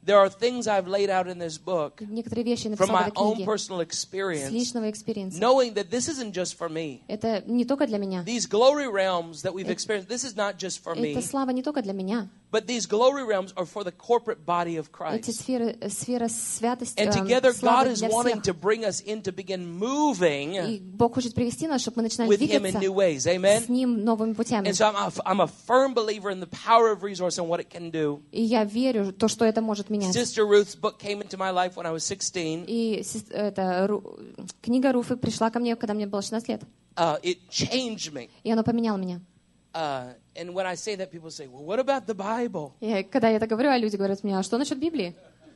There are things I've laid out in this book Некоторые вещи from написал в my этой own книге personal с experience, личного экспириенса. knowing that this isn't just for me. Это не только для меня. These glory realms that we've experienced, this is not just for me, Эта слава не только для меня. but these glory realms are for the corporate body of Эти Christ. сферы, сфера святости, And э, together, God славы is для wanting всех. to bring us in to begin moving И Бог хочет привести нас, чтобы мы начинали with Him in двигаться new ways. Amen? с Ним новыми путями. And so I'm a, I'm a firm believer in the power of resource and what it can do. И я верю, то, что это может менять. Sister Ruth's book came into my life when I was sixteen. И сес- это, Ру- книга Руфы пришла ко мне, когда мне было шестнадцать лет. Uh, it changed me. И она поменяла меня. Uh, and when I say that, people say, well, what about the Bible? И когда я это говорю, а люди говорят мне, а что насчет Библии?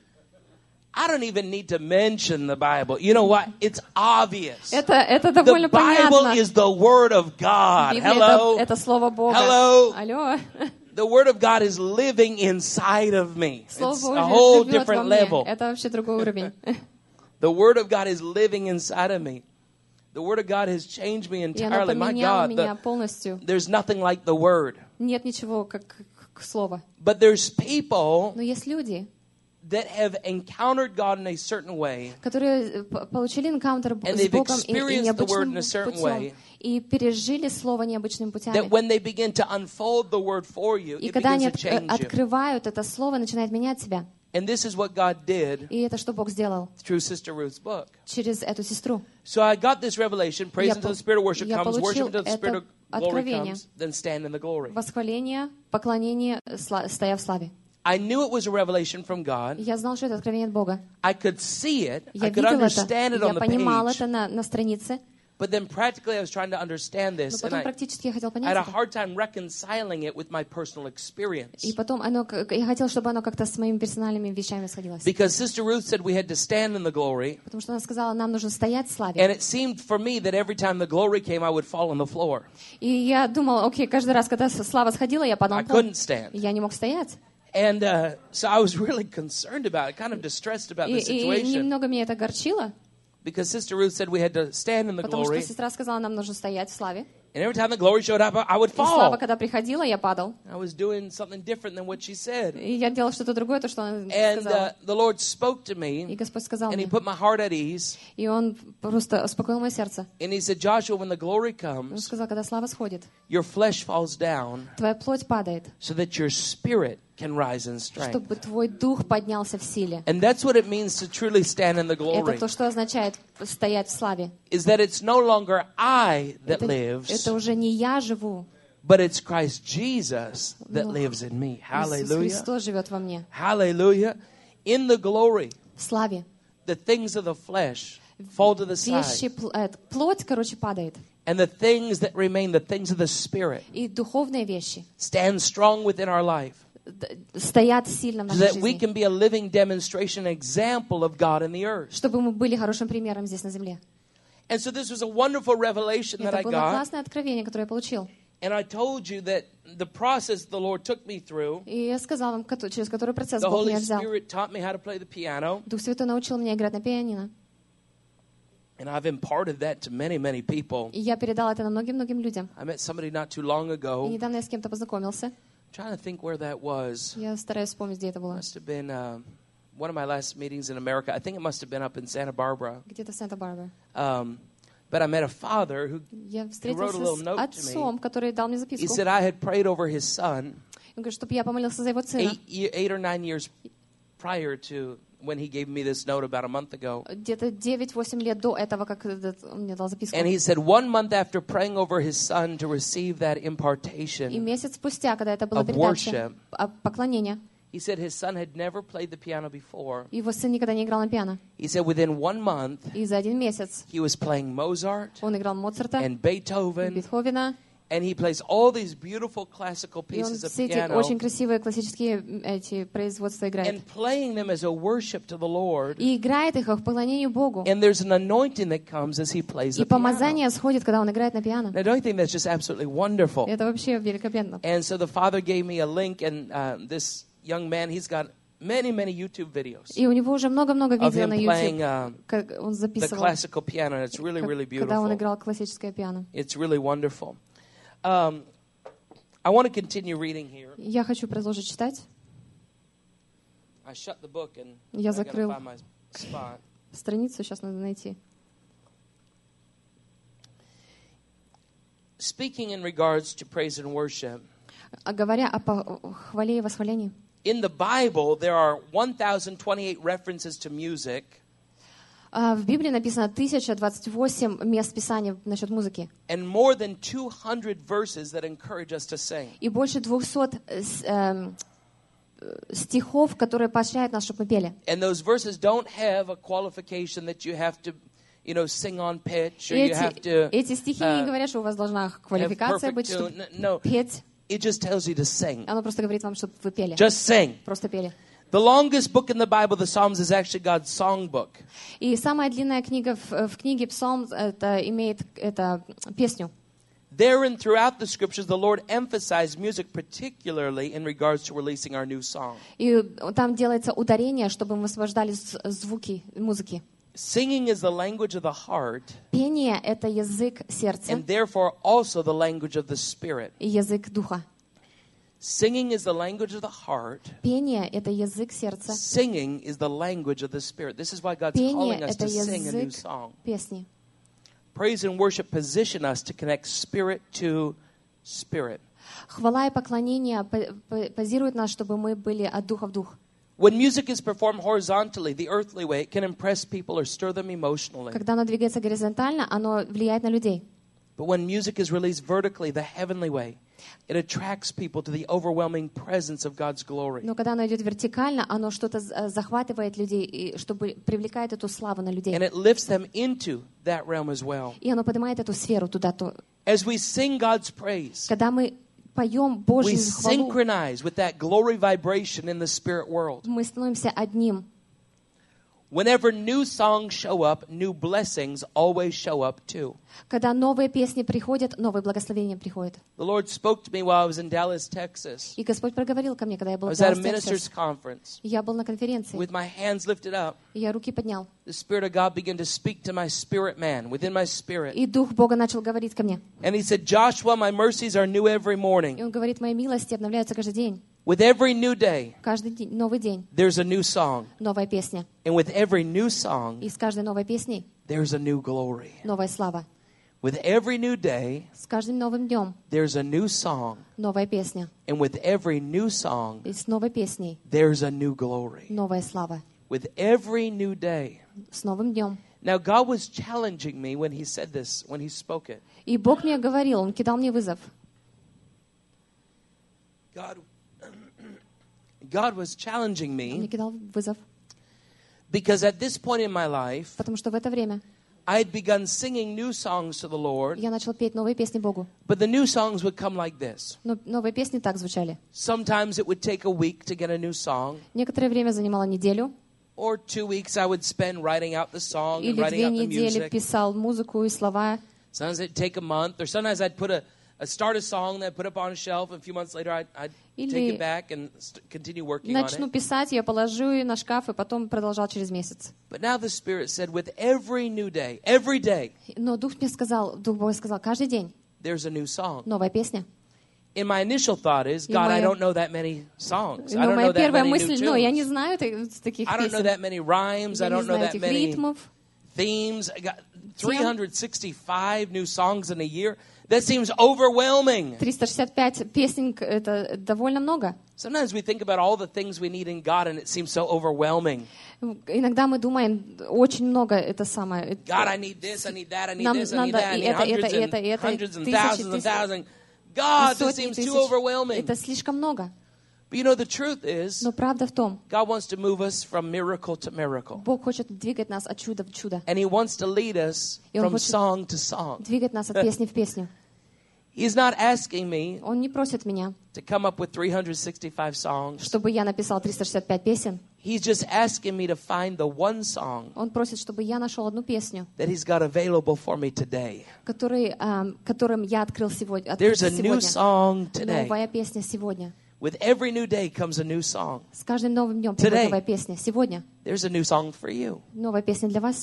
I don't even need to mention the Bible. You know what? It's obvious. Это, это The довольно Bible понятно. is the Word of God. Библия Hello? это, это Слово Бога. Hello? Алло. The Word of God is living inside of me. Слово It's a Божье whole живет во different мне. level. Это вообще другой уровень. The Word of God is living inside of me. The Word of God has changed me И оно entirely. My поменяло God, меня the, полностью. there's nothing like the Word. Нет ничего, как, как слово. But there's people Но есть люди, that have encountered God in a certain way, которые п- получили энкаунтер And с they've Богом и, и experienced the word необычным in a certain путем, way, и пережили Слово необычными that путями. when they begin to unfold the Word for you, И it когда они begins to от- change you. открывают это Слово, начинает менять себя. And this is what God did И это что Бог сделал through Sister Ruth's book. через эту сестру. So I got this revelation, praise Я until по- the Spirit of worship я comes, worship получил until the Spirit of это glory откровение. comes, then stand in the glory. Восхваление, поклонение, сла- стоя в славе. I knew it was a revelation from God. И я знал, что это откровение от Бога. I could see it. Я I could видел это, understand it я on the понимал page. это на, на странице, But then practically I was trying to understand но this, and потом I, практически я хотел I понять had a это. hard time reconciling it with my personal experience. И потом оно, как- я хотел, чтобы оно как-то с моими персональными вещами сходилось. Because Sister Ruth said we had to stand in the glory. Потому что она сказала, нам нужно стоять в славе. And it seemed for me that every time the glory came, I would fall on the floor. И я думала, окей, каждый раз, когда слава сходила, я падала I на пол. couldn't stand. И я не мог стоять. And uh, so I was really concerned about it, kind of distressed about И, the и situation. немного меня это огорчило, Because Sister Ruth said we had to stand in the потому что glory. сестра сказала, нам нужно стоять в славе. And every time the glory showed up, I would И слава, fall. когда приходила, я падал. I was doing something different than what she said. И я делал что-то другое, то, что она And сказала. uh, the Lord spoke to И me, Господь сказал and He мне. put my heart at ease. И Он просто успокоил мое сердце. And He said, Joshua, when the glory Он comes, сказал, когда слава сходит, your flesh falls down твоя плоть падает, so that your spirit can rise in strength. чтобы твой дух поднялся в силе. And that's what it means to truly stand in the Это glory. то, что означает стоять в славе. Is that it's no longer I that Это, lives, это уже не я живу, but it's Christ Jesus that Но lives in me. Иисус Hallelujah. Христос живет во мне. Hallelujah. In the glory, В славе. the things of the flesh fall to the Вещи, side. пл- э, плоть, короче, падает. And the things that remain, the things of the Spirit, И духовные вещи stand strong within our life. д- стоят сильно в So нашей that we жизни. can be a living demonstration, example of God in the earth. Чтобы мы были хорошим примером здесь на земле. And so this was a wonderful revelation that I Это было got. классное откровение, которое я получил. And I told you that the process the Lord took me through, И я сказала вам, кото- через который процесс the Бог Holy меня взял. Spirit taught me how to play the piano. Дух Святой научил меня играть на пианино. And I've imparted that to many, many people. И я передала это на многим-многим людям. I met somebody not too long И ago. недавно я с кем-то познакомился. I'm trying to think where that was. Я стараюсь вспомнить, где это было. Must have been uh, one of my last meetings in America. I think it must have been up in Santa Barbara. Где-то в Санта-Барбаре. Um, but I met a father who Я wrote a встретился little с note to me. отцом, который дал мне he записку. said I had prayed over his son Он говорит, чтобы я помолился за его сына. eight, ye- eight or nine years prior to when he gave me this note about a month ago. Где-то девять-восемь лет до этого, как этот- он мне дал записку. And he said one month after praying over his son to receive that И impartation, месяц спустя, когда это было of передача worship. а, поклонения, he said his son had never played the piano before. его сын никогда не играл на пиано. He said within one month, И за один месяц he was playing Mozart он играл Моцарта, and Beethoven, Бетховена, and he plays all these beautiful classical и он pieces of все эти piano, очень красивые классические м, эти производства играет. and playing them as a worship to the Lord. И играет их в поклонению Богу. And there's an anointing that comes as he plays И the piano. помазание сходит, когда он играет на пиано. Now, don't you think that's just absolutely wonderful? Это вообще великолепно. And so the father gave me a link, and uh, this young man, he's got many, many YouTube videos И у него уже много-много of видео him на playing YouTube, uh, как он the записывал, classical piano. And it's really, как- really когда он beautiful. играл классическое пиано. It's really wonderful. Um, I want to continue reading here. Я хочу продолжить читать. I shut the book and Я I gotta закрыл find my spot. страницу, сейчас надо найти. Speaking in regards to praise and worship, А говоря о по- хвале и восхвалении, in the Bible there are one thousand twenty-eight references to music, а, в Библии написано тысяча двадцать восемь мест Писания насчет музыки. and more than two hundred verses that encourage us to sing. И больше двухсот э, с- эм, э, стихов, которые поощряют нас, чтобы мы пели. And those verses don't have a qualification that you have to, you know, sing on pitch or И you have Эти, to эти стихи uh, не говорят, что у вас должна have квалификация perfect быть, tune. чтобы No, петь. it just tells you to sing. Оно просто говорит вам, чтобы вы пели. Just sing. Просто пели. The longest book in the Bible, the Psalms, is actually God's songbook. И самая длинная книга в, в книге Псалм это имеет это песню. There and throughout the scriptures, the Lord emphasized music, particularly in regards to releasing our new song. И там делается ударение, чтобы мы освобождали з- звуки музыки. Singing is the language of the heart, Пение — это язык сердца and therefore also the language of the Spirit. и язык духа. Singing is the language of the heart. Пение — это язык сердца. Singing is the language of the Spirit. This is why God's Пение calling — us это to sing a new язык song. песни. Praise and worship position us to connect spirit to spirit. Хвала и поклонение по- по- позируют нас, чтобы мы были от духа в дух. When music is performed horizontally, the earthly way, it can impress people or stir them emotionally. Когда оно двигается горизонтально, оно влияет на людей. But when music is released vertically, the heavenly way, it attracts people to the overwhelming presence of God's glory. Но когда оно идет вертикально, оно что-то з- захватывает людей, и чтобы привлекает эту славу на людей. And it lifts them into that realm as well. И оно поднимает эту сферу туда. То. As we sing God's praise, Когда мы поем we Божью хвалу, synchronize with that glory vibration in the spirit world. мы становимся одним. Whenever new songs show up, new blessings always show up too. Когда новые песни приходят, новые благословения приходят. The Lord spoke to me while I was in Dallas, Texas. И Господь проговорил ко мне, когда я I был в was at a Dallas, minister's Texas. conference. Я был на конференции, With my hands lifted up, и я руки поднял. the Spirit of God began to speak to my spirit man, within my spirit. И Дух Бога начал говорить ко мне. And He said, Joshua, my mercies are new every И morning. Он говорит, мои милости обновляются каждый день. With every new day, Каждый день, новый день, there's a new song. новая песня. And with every new song, И с каждой новой песней there's a new glory. новая слава. With every new day, С каждым новым днем there's a new song. новая песня. And with every new song, И с новой песней there's a new glory. новая слава. With every new day. С новым днем. Now, God was challenging me when He said this, when He spoke it. И Бог мне говорил, Он кидал мне вызов. God, God was challenging Он мне me кидал вызов, because at this point in my life, потому что в это время I had begun singing new songs to the Lord, я начал петь новые песни Богу. but the new songs would come like this. Но новые песни так звучали. Sometimes it would take a week to get a new song, Некоторое время занимало неделю, or two weeks I would spend writing out the song and или writing две out the недели music. писал музыку и слова. Sometimes it'd take a month, or sometimes I'd put a, I'd start a song that I'd put up on a shelf, and a few months later I'd, I'd take Или it back and st- continue working on Начну it. писать, я положу ее на шкаф, и потом продолжал через месяц. But now the Spirit said, with every new day, every day, Но Дух мне сказал, Дух Бога сказал, каждый день there's a new song. новая песня. And my initial thought is, И God, I моя- don't know that many songs. I Но don't know моя that первая many мысль, new ну, я не tunes. знаю та- таких I don't know песен. that many rhymes. I Я не don't know знаю that этих many ритмов. themes. I got three hundred sixty-five new songs in a year. That seems overwhelming. триста шестьдесят пять песен — это довольно много. Sometimes we think about all the things we need in God, and it seems so overwhelming. Иногда мы думаем, очень много это самое. God, I need this, I need that, I need Нам this, I need надо that, I и need это, hundreds это, и and это, и это, hundreds and тысячи, thousands and тысячи. thousands. God, this Сотни seems too тысяч. overwhelming. Это слишком много. But you know, the truth is, Но правда в том, God wants to move us from miracle to miracle. Бог хочет двигать нас от чуда в чудо. And He wants to lead us И Он from хочет song to song. Двигать нас от песни в песню. He's not asking me Он не просит меня, to come up with three hundred sixty-five songs. чтобы я написал триста шестьдесят пять песен. He's just asking me to find the one song Он просит, чтобы я нашел одну песню, that He's got available for me today. который, эм, которым я открыл сегодня. There's открылся a new сегодня. song today. Новая песня сегодня. With every new day comes a new song. С каждым новым днем приходит Today. новая песня. Сегодня There's a new song for you. новая песня для вас.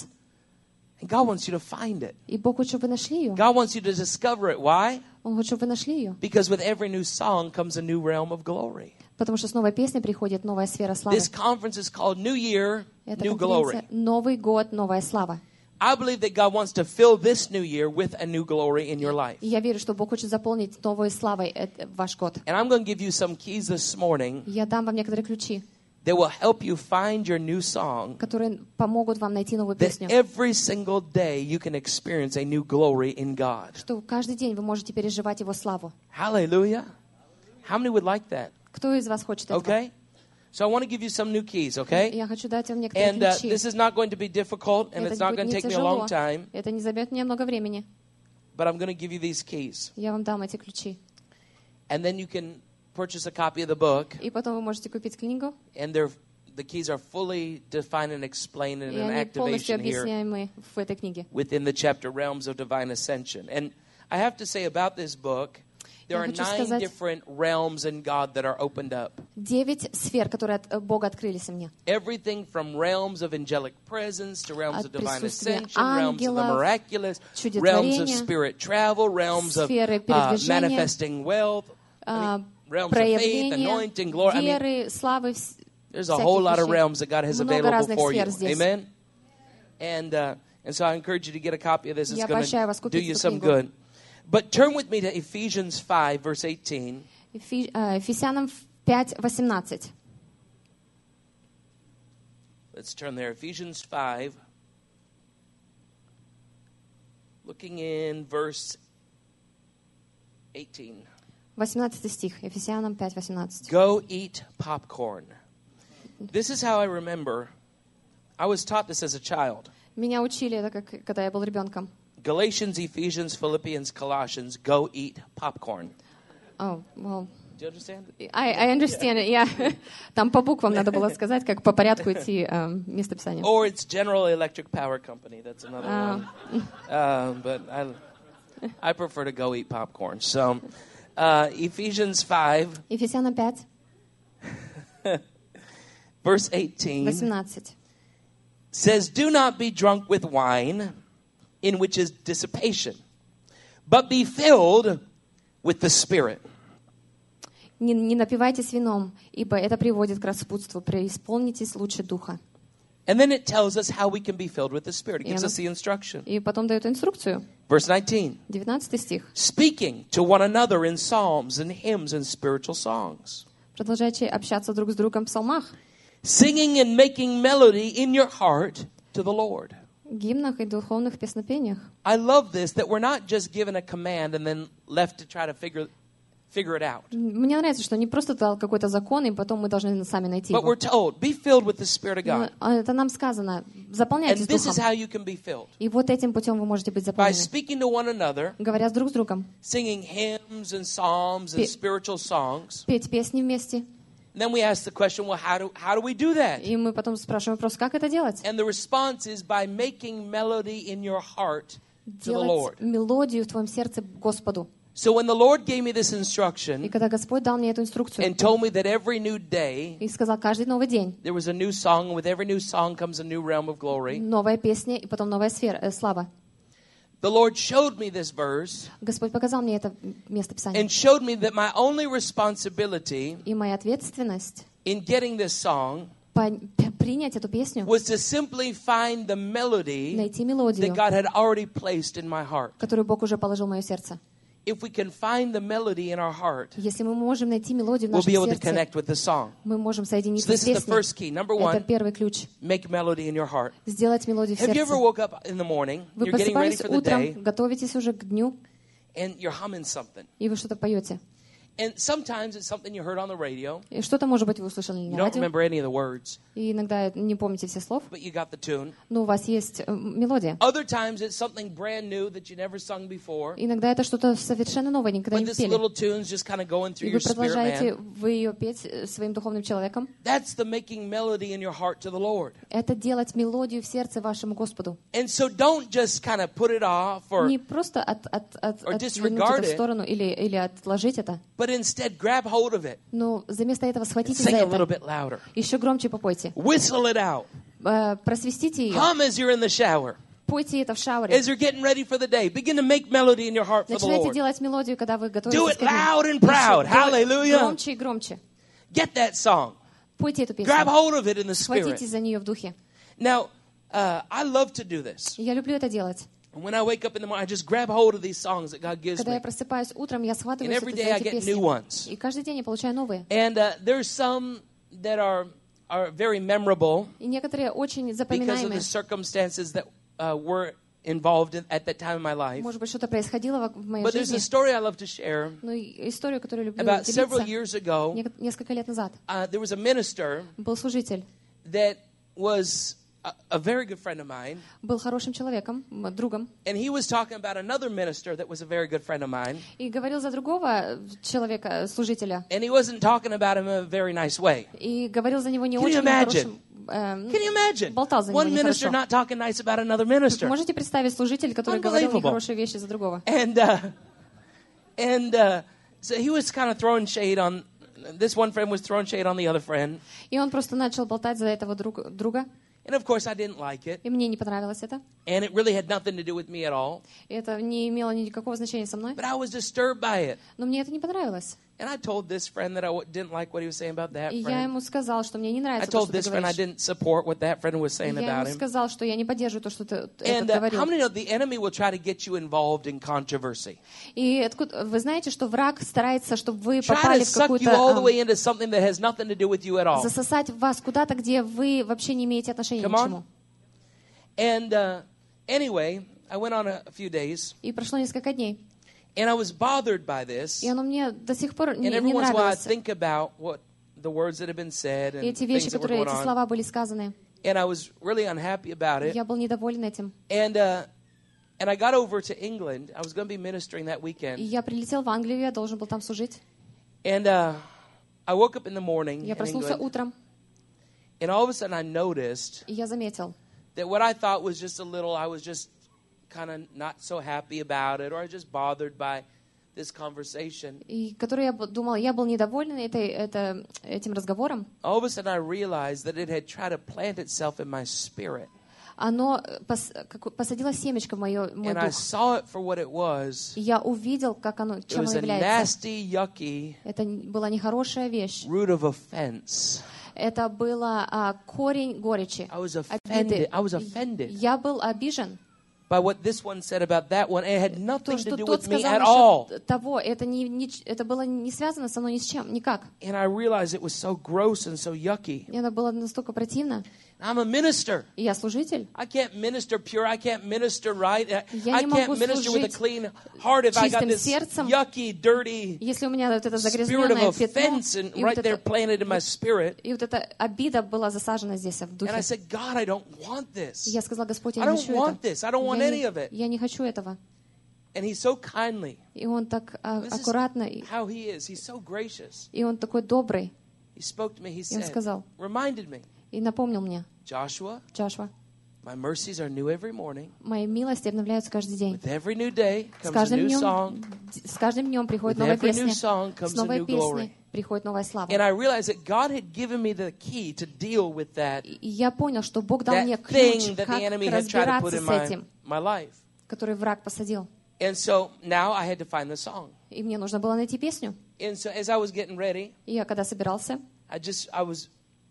And God wants you to find it. И Бог хочет, чтобы вы нашли ее. God wants you to discover it. Why? Он хочет, чтобы вы нашли ее. Because with every new song comes a new realm of glory. Потому что с новой песней приходит новая сфера славы. This conference is called New Year, Это New конференция Glory. Новый год, новая слава. I believe that God wants to fill this new year with a new glory in your life. И я верю, что Бог хочет заполнить новой славой этот ваш год. And I'm going to give you some keys this morning Я дам вам некоторые ключи, that will help you find your new song, которые помогут вам найти новую that песню. every single day you can experience a new glory in God. Что каждый день вы можете переживать Его славу. Hallelujah. How many would like that? Кто из вас хочет этого? Okay? So I want to give you some new keys, okay? Я хочу дать вам некоторые And uh, ключи. this is not going to be difficult, and Это it's not будет going to не take me a long тяжело. time, Это не займет мне много времени. but I'm going to give you these keys. Я вам дам эти ключи. And then you can purchase a copy of the book, И потом вы можете купить книгу. and they're, the keys are fully defined and explained in И an они полностью activation here объясняемы в этой книге. within the chapter Realms of Divine Ascension. And I have to say about this book, there Я are хочу nine сказать- different realms in God that are opened up. Девять сфер, которые от Бога открылись мне. Everything from realms of angelic presence to realms От of divine присутствия ascension, realms of the ангелов, miraculous, realms of чудотворения, spirit travel, realms of сферы uh, передвижения, manifesting wealth, I mean, realms of faith, проявления, anointing, glory. I mean, веры, славы, вс- there's a whole всяких lot of вещей. realms that God has Много available разных for you. сфер здесь. Amen. And uh, and so I encourage you to get a copy of this. It's Я going поощряю вас to do купить you эту some книгу. good. But turn with me to Ephesians five, verse eighteen. Ефи- э, Ефесянам пять восемнадцать. Let's turn there. Ephesians five. Looking in verse eighteen. восемнадцатый стих. Ефесянам пять восемнадцать. Go eat popcorn. This is how I remember. I was taught this as a child. Меня учили это, как, когда я был ребенком. Galatians, Ephesians, Philippians, Colossians. Go eat popcorn. Oh, well, Do you understand? I, I understand it. Я, там по буквам надо было сказать, как по порядку идти э, местописание. Or it's General Electric Power Company. That's another Oh. one. Uh, but I, I prefer to go eat popcorn. So, uh, Ephesians five, Ефесянам пять verse eighteen восемнадцать. says, "Do not be drunk with wine, in which is dissipation, but be filled with the Spirit." Не, не напивайтесь вином, ибо это приводит к распутству. Преисполнитесь лучше духа. And then it tells us how we can be filled with the Spirit. It gives Yeah. us the instruction. И потом дает инструкцию. Verse nineteen, девятнадцатый стих. speaking to one another in psalms and hymns and spiritual songs, Продолжайте общаться друг с другом в псалмах, singing and making melody in your heart to the Lord. гимнах и духовных песнопениях. I love this, that we're not just given a command and then left to try to figure figure it out. Мне нравится, что не просто дал какой-то закон, и потом мы должны сами найти But его. we're told, be filled with the Spirit of God. Но Это нам сказано. And Заполняйтесь this is духом. how you can be filled. И вот этим путем вы можете быть By заполнены. speaking to one another, Говоря с друг с другом, singing hymns and psalms and Пе- spiritual songs. петь песни вместе. And then we ask the question, well, how do, how do we do that? И мы потом спрашиваем вопрос, как это делать? And the response is by making melody in your heart to the Lord. Делать мелодию в твоем сердце Господу. So when the Lord gave me this И instruction когда Господь дал мне эту инструкцию and told me that every new day и сказал, каждый новый день there was a new song, and with every new song comes a new realm of glory, новая песня и потом новая сфера, э, слава. the Lord showed me this verse Господь показал мне это место Писания. and showed me that my only responsibility И моя ответственность in getting this song по- п- принять эту песню, was to simply find the melody найти that мелодию, God had already placed in my heart. которую Бог уже положил в мое сердце. If we can find the melody in our heart, Если мы можем найти мелодию в we'll нашем be able to сердце, connect with the song. мы можем So соединиться this с is the песней. first key. Number Это one, первый ключ. make melody in your heart. Сделать мелодию в Have you ever сердце. woke up in the morning, Вы you're getting ready просыпались for the day, утром, готовитесь уже к дню, and you're humming something. и вы что-то поете. And sometimes it's something you heard on the radio. И что-то, может быть, вы услышали You на don't радио, remember any of the words, и иногда не помните все слов, but you got the tune. но у вас есть э, мелодия. Other times it's something brand new that you never sung before, Иногда это что-то совершенно новое, никогда but не this пели. little tune's just kind of going through И your вы spirit, продолжаете man. вы ее петь э, своим духовным человеком. That's the making melody in your heart to the Lord. Это делать мелодию в сердце вашему Господу. And so don't just kind of put it off or, Не просто от, от, от, or отодвинуть disregard это в it. сторону или, или отложить это, but instead grab hold of it. но вместо этого And схватитесь за sing a little это. bit louder. Еще громче попойте. Whistle it out. Э, Просвистите ее. Hum as you're in the shower. Пойте это в шауре. As you're getting ready for the day. Begin to make melody in your heart for the Начинайте Lord. делать мелодию, когда вы Do готовитесь it к дню. loud and proud. Еще Hallelujah. Громче и громче. Get that song. Пойте эту Grab песню. hold of it in the Spirit. Схватитесь за нее в духе. Now, uh, I love to do this. Я люблю это делать. And when I wake up in the morning, I just grab hold of these songs that God gives Когда me. я просыпаюсь утром, я And схватываюсь every за day I эти get new песни. ones. И каждый день я получаю новые. And uh, there's some that are are very memorable И некоторые очень because of запоминаемые. the circumstances that uh, were involved in, at that time in my life. Может быть, что-то происходило в моей But there's a жизни. story I love to share. Но историю, которую люблю About several делиться, years ago, не- несколько лет назад uh, there was a minister был служитель, that was a, a very good friend of mine. был хорошим человеком, м, другом, And he was talking about another minister that was a very good friend of mine. и говорил за другого человека, служителя, And he wasn't talking about him in a very nice way. и говорил за него не Can you очень imagine? хорошим. эм, Can you imagine? болтал за него One minister нехорошо. not talking nice about another minister. Можете представить служитель, который говорил Unbelievable. нехорошие вещи за другого? And uh, and uh, so he was kind of throwing shade on this one friend was throwing shade on the other friend. И он просто начал болтать за этого друг- друга, And of course I didn't like it. и мне не понравилось это. And it really had nothing to do with me at all. И это не имело никакого значения со мной, But I was disturbed by it. но мне это не понравилось. And I told this friend that I w- didn't like what he was saying about that И я friend. ему сказал, что мне не I нравится то, told что ты this friend I говоришь. didn't support what that friend was И saying я about ему him. сказал, что я не поддерживаю то, что ты And этот uh, говорил. how many know the enemy will try to get you involved in controversy? И откуда, вы знаете, что враг старается, чтобы вы Try попали to в suck you all the какую-то... way into something that has nothing to do with you at а, all. засосать вас куда-то, где вы вообще не имеете отношения Come ни к on. чему. And uh, anyway, I went on a, a few days, И прошло несколько дней. and I was bothered by this. И оно мне до сих пор не, And every не once in a while, I нравилось. think about what the words that have been said И and эти things вещи, that were которые, going эти on. слова были сказаны. And I was really unhappy about it. Я был недоволен этим. And uh, and I got over to England. I was going to be ministering that И weekend. я прилетел в Англию, я должен был там служить. And uh, I woke up in the morning Я in проснулся England, утром, and all of a sudden I noticed и я заметил, that what I thought was just a little, I was just kind of not so happy about it, or I was just bothered by this conversation. и который я б- думал, я был недоволен этой, это, этим разговором. All of a sudden I realized that it had tried to plant itself in my spirit. Оно пос- как- посадило семечко в мое, мой And I дух. saw it for what it was. И я увидел, как оно, It чем was оно a является. nasty, yucky Это н- была нехорошая вещь. root of offense. Это было а, корень горечи, I was обиды. offended. I was offended Я был обижен. by what this one said about that one. And it had nothing То, to что do тот with me сказал at all. насчет того, это, не, не- это было не связано со мной ни с чем, никак. And I realized it was so gross and so yucky. Мне это было настолько противно. I'm a minister. И я служитель. I can't minister pure. I can't minister right. I, Я I не can't могу minister with a служить clean heart if I got чистым this сердцем. yucky, dirty Если у меня вот это spirit of загрязненное пятно, offense and и right вот, there это, planted in my spirit. и вот эта обида была засажена здесь, в And духе. I said, God, I don't want this. И я сказала, Господь, I я не don't хочу want это. this. I don't want Я any не, of it. я не хочу этого. And he's so kindly. И он так а, This is аккуратно, и, how he is. He's so gracious. и он такой добрый. He spoke to me. He И он said, сказал, reminded me, и напомнил мне, Joshua, Джошуа, my mercies are new every morning. мои милости обновляются каждый день. With every new day С comes a каждым new днем, song. с каждым днем приходит With новая every new песня. song comes С a новой new glory. песней приходит новая слава. And I realized that God had given me the key to deal with that, И я понял, что Бог дал мне that ключ, thing that как the enemy had tried to put разбираться in с my, этим, my life. который враг посадил. And so now I had to find the song. И мне нужно было найти песню. And so as I was getting ready, И я когда собирался, I just, I was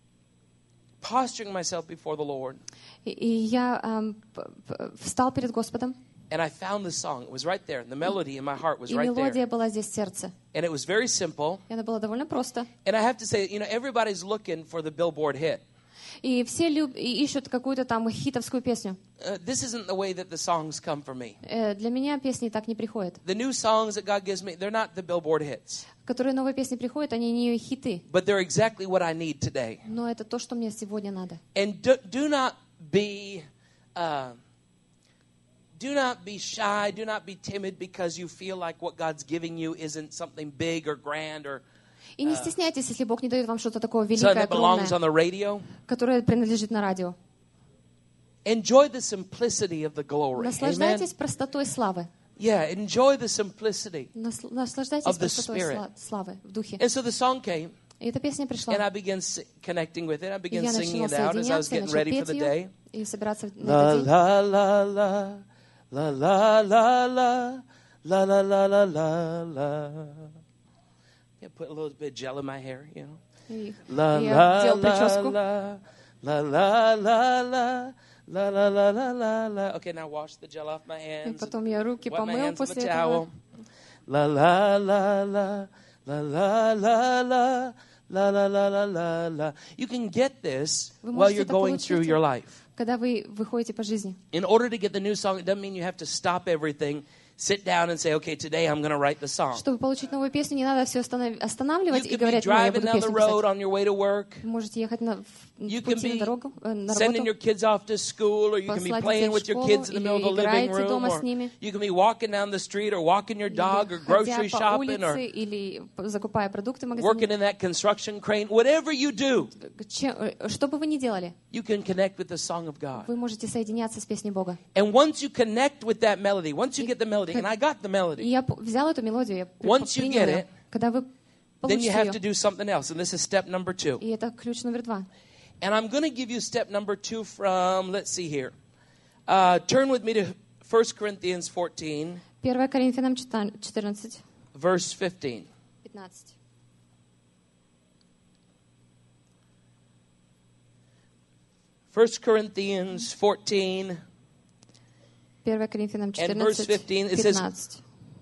posturing myself before the Lord. и, и я ам, п- п- встал перед Господом, And I found the song. It was right there. The melody in my heart was и right мелодия there. была здесь в сердце. And it was very simple. И она была довольно просто. And I have to say, you know, everybody's looking for the Billboard hit. И все люб- и ищут какую-то там хитовскую песню. Uh, this isn't the way that the songs come for me. Э, Для меня песни так не приходят. The new songs that God gives me, they're not the Billboard hits. Которые новые песни приходят, они не хиты. But they're exactly what I need today. Но это то, что мне сегодня надо. And do, do not be, uh, do not be shy, do not be timid because you feel like what God's giving you isn't something big or grand or И не стесняйтесь, если Бог не дает вам что-то такое something великое, that belongs on огромное, the radio. которое принадлежит на радио. Enjoy the simplicity of the glory. Amen? Наслаждайтесь простотой славы. Yeah, enjoy the simplicity. Насл- Наслаждайтесь Of the простотой Spirit. сла- славы в духе. And so the song came, И эта песня пришла. and I began si- connecting with it. I И began я singing начала it out as I was соединяться, я getting начала ready for петь the ее day. и собираться на La этот день. la la la la la la la la la la la la la. Yeah, put a little bit of gel in my hair, you know. И La я la делал la прическу. la la la la la la la la la la la. Okay, now wash the gel off my И hands. потом я руки Wipe my помыл hands with после the этого. towel. La la la la la la la la la la la la la la. You can get this Вы while можете you're это going through получить, your life. когда вы выходите по жизни. In order to get the new song, it doesn't mean you have to stop everything, sit down and say, okay, today I'm going to write the song. Чтобы получить новую песню, не надо все You останавливать и could be говорить, ну, я driving буду down the песню road писать. on your way to work. Вы можете ехать на, в You can пути be на дорогу, э, на sending your работу, kids off to school, or you can be послать playing детей в with your школу, kids in the middle of the или living играете room, дома or с ними, you can be walking down the street, or walking your dog, or или grocery ходя по shopping, or улице, или закупая продукты в working магазине. in that construction crane. Whatever you do, Чем- э, Что бы вы ни делали, you can connect with the song of God. вы можете соединяться с песней Бога. And once you connect with that melody, once you get the melody, and I got the И melody, я п- взял эту мелодию, я при- Once you принял get ее. it, Когда вы then you получите have to ее, do something else. And this is step number two. и это ключ номер два. And I'm going to give you step number two from, let's see here. Uh, turn with me to First Corinthians fourteen, первое Коринфянам четырнадцать, verse fifteen. пятнадцать. First Corinthians fourteen, первое Коринфянам and verse четырнадцать, fifteen, it says, пятнадцать.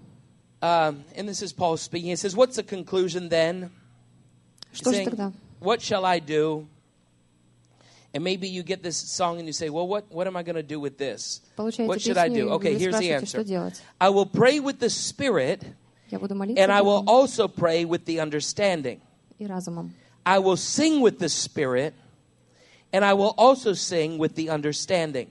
um, and this is Paul speaking. It says, what's the conclusion then? He's Что же saying, тогда? what shall I do? And maybe you get this song and you say, well, what, what am I going to do with this? Получаете What should I песню, do? и Okay, вы here's the спрашиваете, что answer. делать. I will pray with the Spirit, Я буду молиться and I will духом also pray with the understanding. и разумом. I will sing with the Spirit, and I will also sing with the understanding.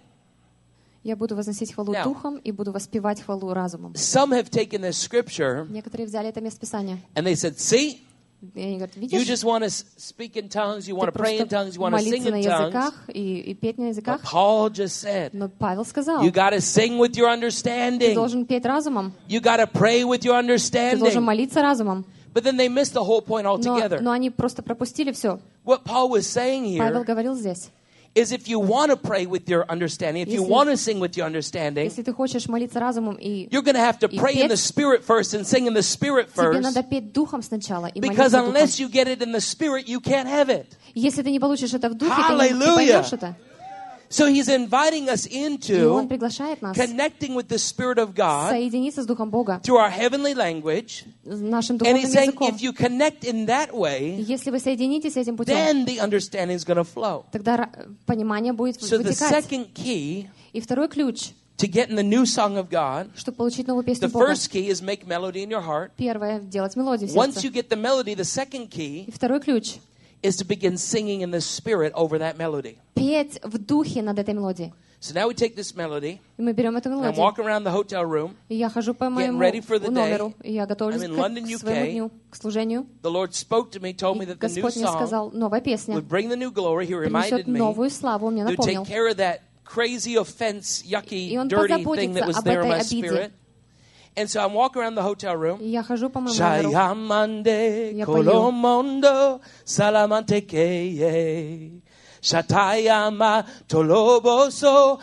Я буду возносить хвалу Now, духом и буду воспевать хвалу разумом. Some have taken this scripture Некоторые взяли это местописание. and they said, see, И они говорят, you видишь, just want to speak in tongues, you want ты to pray in просто tongues, you want to sing молиться на in tongues. языках и, и петь на But языках. Paul just said, Но Павел сказал, you got to sing with your ты understanding. должен петь разумом, You got to pray with your ты должен understanding. молиться разумом. But then they missed the whole point Но, altogether. но они просто пропустили все. What Paul was saying Павел here говорил здесь, is if you want to pray with your understanding, if you Если- want to sing with your understanding, если ты хочешь молиться разумом, и you're going to have to И pray in петь- the Spirit first and sing in the Spirit тебе first. надо петь духом сначала и Because молиться духом. unless you get it in the Spirit, you can't have it. Если ты не получишь это в духе, ты не, не Hallelujah. поймешь это. So he's inviting us И Он into приглашает нас connecting with the Spirit of God соединиться с Духом Бога, through our heavenly language. с нашим And духовным he's saying языком. if you connect in that И way, если вы соединитесь этим путем, then the understanding is going to flow. тогда ра- понимание будет So the вытекать. second key И второй ключ, to get in the new song of God, чтобы получить новую the песню Бога. first key is make melody in your heart. Первое — делать мелодию в Once сердце. you get the melody, the second key И второй ключ is to begin singing in the Spirit over that melody. — петь в духе над этой мелодией. So now we take this melody, И мы берем эту and I'm мелодию. walking around the hotel room. И я хожу по моему ready for the day. номеру, и я готовлюсь I'm in к, London, к U K. своему дню, к служению. The Lord spoke to me, told me И that the new Господь мне song сказал, новая песня would bring the new glory. He принесет reminded me новую славу, он мне to напомнил. take care of that crazy offense, yucky, И он dirty thing that was позаботится об there in этой my обиде. spirit. And so I'm walking around the hotel room. И я хожу по моему номеру. Shayamande Я пою. Kolomondo Salamante Keye Shatayama Toloboso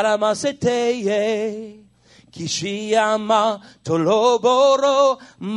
Karamaseteye Kishiyama Toloboro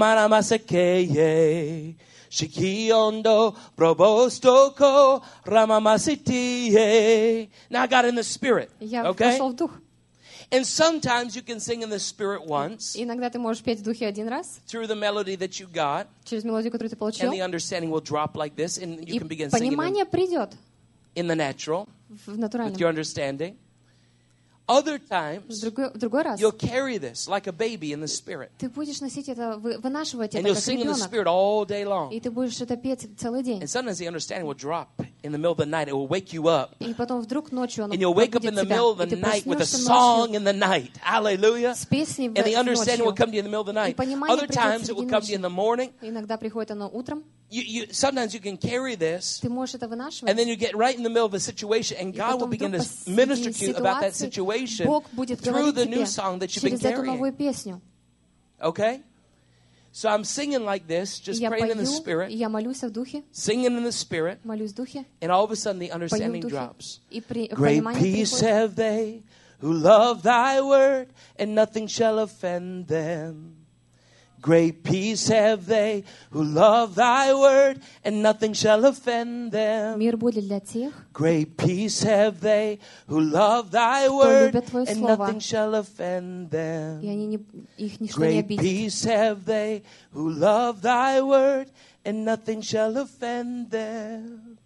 Maramasekeye Shikiondo Probostoko Ramamasitiye. Now I got in the spirit. Я Okay? вошел в дух. And sometimes you can sing in the spirit once Иногда ты можешь петь в духе один раз, through the melody that you got, через мелодию, которую ты получил, and the understanding will drop like this, and you и can begin singing in, понимание придет in the natural в with натуральном. your understanding. Other В times, другой, в другой раз you'll carry this like a baby in the spirit, ты будешь носить это, вы- вынашивать and это you'll как sing in the ребенок, spirit all day и long. ты будешь это петь целый день. And sometimes the understanding will drop in the middle of the night. It will wake you up, И потом вдруг ночью оно and you'll wake up пробудит in the тебя, middle of the и ты night with a проснешься song ночью in the night. Hallelujah! с песней в And the understanding will ночью. come to you in the middle of the night. понимание Other придет times it will среди come to you in ночи. the morning. Иногда приходит оно утром, You, you, sometimes you can carry this, ты можешь это вынашивать. and then you get right in the middle of a situation, and И God will потом begin to вдруг посреди minister to you about that ситуации situation Бог будет through говорить the new тебе song that you've been через эту новую carrying. песню. Okay? So I'm singing like this, И just я praying in the пою, и Spirit, я молюсь в духе, singing in the Spirit, молюсь в духе, and all of a sudden the пою в understanding духе, drops. и при, Great понимание peace приходит. have they who love thy word, and nothing shall offend them. Great peace have they who love thy word, and nothing shall offend them. Мир будет для тех, Great peace have they who love thy кто word, любит Твое and Слово, nothing shall offend и them. они не, их ничто не Great обидит. peace have they who love thy word, and nothing shall offend them.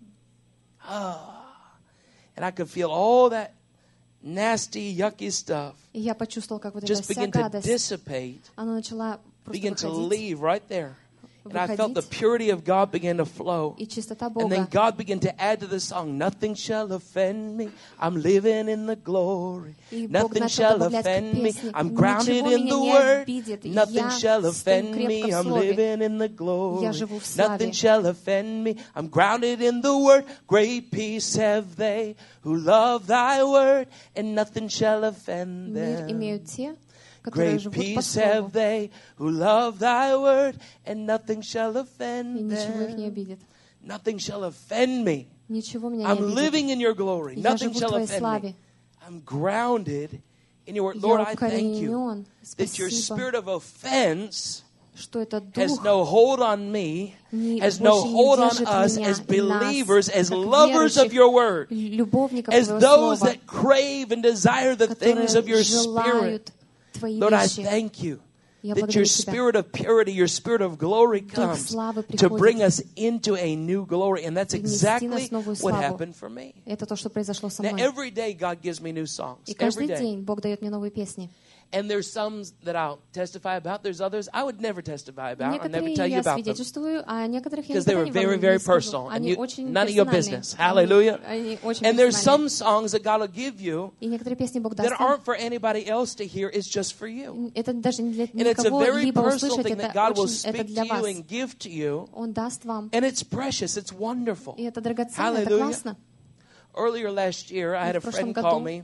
Ah. And I could feel all that nasty, yucky stuff И я почувствовал, как вот эта just вся begin to гадость, dissipate, она начала просто begin to выходить, leave right there. And I felt the выходить, purity of God begin to flow. и чистота And then Бога. God began to add to the song, nothing shall offend me. I'm living in the glory. И Бог Nothing начал shall добавлять к offend me. песне, I'm grounded ничего in меня the не word. обидит, Nothing я shall стою offend me. крепко в I'm слове, living in the glory. я живу в славе. Nothing shall offend me. I'm grounded in the word. Great peace have they who love thy word, and nothing shall offend Мир them. имеют те, которые Great живут по peace слову, have they who love thy word, and nothing shall и offend ничего их не them. обидит. Nothing shall offend me. Ничего меня не I'm обидит. living in your glory. Я Nothing живу в shall Твоей offend славе. me. I'm grounded in your word. Я Lord, I thank you укоренен. that your Спасибо, spirit of offense что этот has дух no hold on me, не- has no больше не hold on держит us меня as и нас, believers, as как lovers of верующих, your word, любовников as Твоего those Слова, that crave and desire the things of your которые spirit. желают Твои Lord, I вещи. thank you Я that your благодарю Тебя. spirit of purity, your spirit of glory Дух comes славы to bring приходит us into a new glory. And that's и внести exactly нас в новую what славу. happened for me. Это то, что произошло со Now, мной. every day God gives me new songs. И Every каждый day. день Бог дает мне новые песни. And there's some that I'll testify about. There's others I would never testify about. I'll never Некоторые tell you я about them. свидетельствую, а некоторых я Because they никогда were не very, вам very не скажу. personal. And Они you, очень none of your персональные. business. Hallelujah. Они очень And there's some персональные. songs that God will give you И некоторые песни Бог that даст вам. aren't for anybody else to hear. It's just for you. Это даже не для And it's a никого very либо personal услышать, thing это that God will очень, это speak для to you вас. and give to you. Он даст вам. And it's precious. It's wonderful. И это драгоценно, это Hallelujah. классно. Earlier last year, I had a В прошлом friend call году me.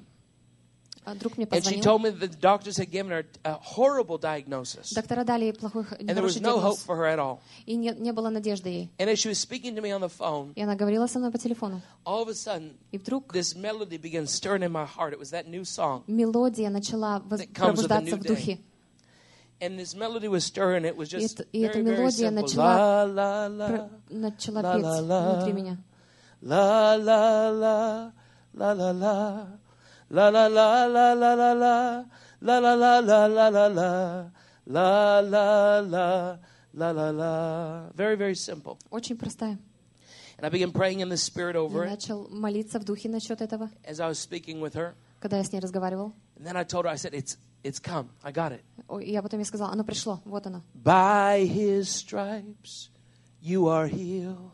а, друг мне And she позвонил. told me that the doctors had given her a horrible diagnosis. Доктора дали ей плохой, And there was нехороший no hope диагноз. for her at all. И не, не было надежды ей. And as she was speaking to me on the phone, И она говорила со мной по телефону. all of a sudden, И вдруг this melody began stirring in my heart. It was that new song. мелодия начала воз- That comes with a пробуждаться new в духе. And this melody was stirring. It was И, just это- и very, эта very мелодия simple. начала, La, la, пр- la, начала la, петь la, la. внутри меня. la, la, la, la, la, la. La la la la la la la la la la la la la la la la la la la la. Very, very simple. Очень простая. And I began praying in the Spirit Я over it начал молиться в духе насчет этого, as I was speaking with her. когда я с ней разговаривал. And then I told her, I said, it's it's come. I got it. Ой, я потом ей сказала, оно пришло, вот оно. By his stripes you are healed.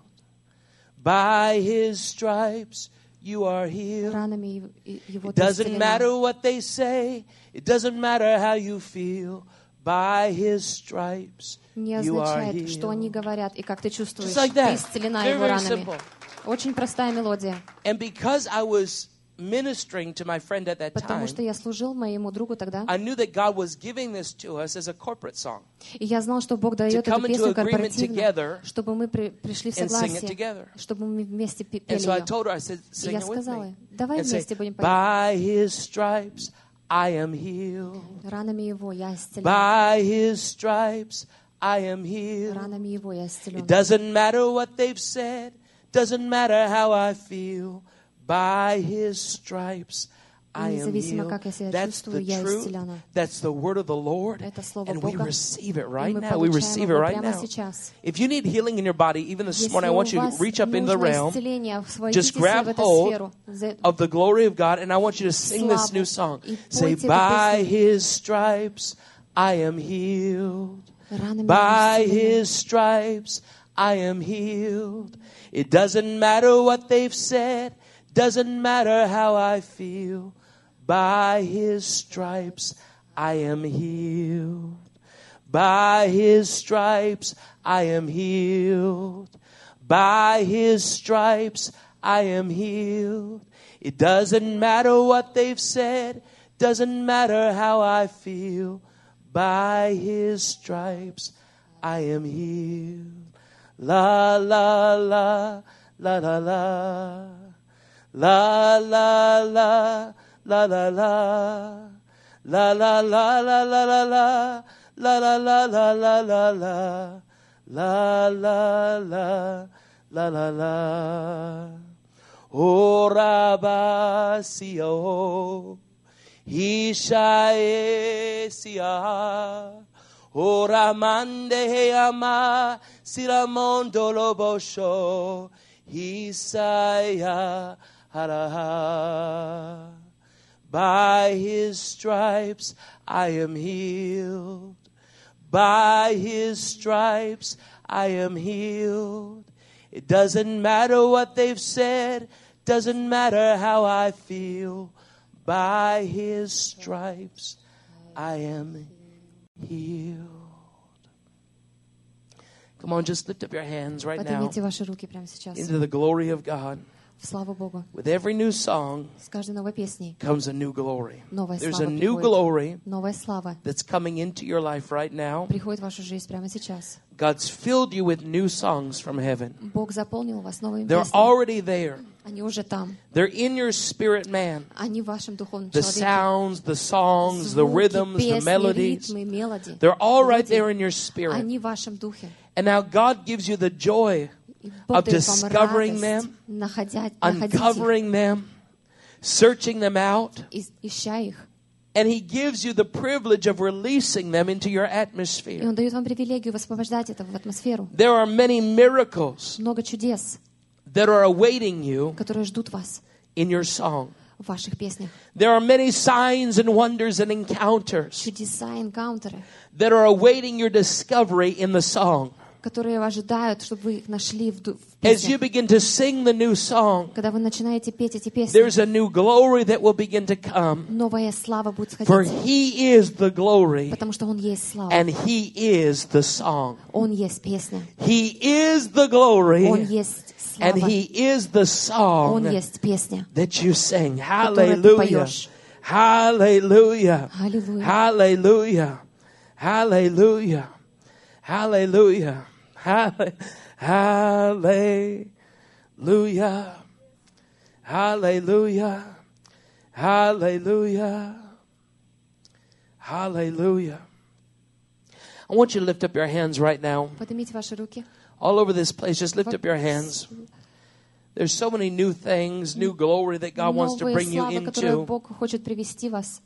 By his stripes you are healed. Ранами его- и- его It ты doesn't исцелена. matter what they say. It doesn't matter how you feel. By his stripes Не you are означает, что они healed. говорят и как ты чувствуешь. Just like Ты that. исцелена Very, его very ранами. simple. Очень простая мелодия. And because I was ministering to my friend at that Потому time, что я служил моему другу тогда. I knew that God was giving this to us as a corporate song. И я знал, что Бог дает come эту into песню agreement корпоративно, together чтобы мы при- пришли в and sing it согласие, together. чтобы мы вместе пе- And пели so I ее. told her, I said, И sing я it with сказала, me. давай And say, вместе будем поить. by his stripes I am healed. Ранами его я исцелен. By his stripes I am healed. Ранами его я исцелен. It doesn't matter what they've said. Doesn't matter how I feel. By his stripes I am Независимо, healed. как я себя That's чувствую, the я truth. исцелена. That's the word of the Lord. Это слово And we Бога. receive it И right мы now. We получаем receive it его right прямо now. сейчас. If you need healing in your body, even this Если morning, I у want you to вас reach up into the нужно realm исцеление, just войдите grab в эту hold сферу. За- of the glory of God, and I want you to sing this Славу. new song. И Say, пойте эту by песню. his stripes I am healed. Ранами By его исцелен. his stripes I am healed. It doesn't matter what they've said. Doesn't matter how I feel. By his stripes I am healed. By his stripes I am healed. By his stripes I am healed. It doesn't matter what they've said. Doesn't matter how I feel. By his stripes I am healed. La la la la la la. La la la la la la. La la la la la la la. La la la la la la la. La la la la la la. O Rabasio. Ishaesia. O Ramande ama Siramondo Lobosho. Isaiah Haraha. By his stripes I am healed. By his stripes I am healed. It doesn't matter what they've said. Doesn't matter how I feel. By his stripes I am healed. Come on, just lift up your hands right now Поднимите ваши руки прямо сейчас. into the glory of God. В славу Богу. With every new song С каждой новой песней comes a new glory. новая There's слава a new приходит. glory Новая слава that's coming into your life right now. приходит в вашу жизнь прямо сейчас. God's filled you with new songs from heaven. Бог заполнил вас новыми They're песнями. already there. Они уже там. They're in your spirit, man. Они в вашем духовном The человеке. sounds, the songs, the Звуки, rhythms, the песни, melodies. ритмы, мелодии. They're all right Мелодии. there in your spirit. Они в вашем духе. And now God gives you the joy И Бог of дает вам discovering радость, them, находя, находить их, uncovering them, searching them out. и- ища их. And He gives you the privilege of releasing them into your И atmosphere. Он дает вам привилегию высвобождать это в атмосферу. There are many miracles Много чудес, that are awaiting you которые ждут вас in your song. в ваших песнях. There are many signs and wonders and encounters Чудеса, энкаунтеры, that are awaiting your discovery in the song. которые ожидают, чтобы вы их нашли в, ду- в As you песнях. begin to sing the new song, Когда вы начинаете петь эти песни, there's a new glory that will begin to come. новая слава будет For сходить, He is the glory потому что Он есть слава. and He is the song. Он есть песня. He is the Он glory есть and слава. He is the Он song есть песня. that you sing. Которую ты Hallelujah. поешь. Hallelujah. Аллилуйя. Hallelujah. Hallelujah. Hallelujah. Halle- Hallelujah. Hallelujah. Hallelujah. Hallelujah. I want you to lift up your hands right now. Поднимите ваши руки. All over this place, just lift up your hands. There's so many new things, new glory that God wants to Новые bring you славы, которые into. Бог хочет привести вас.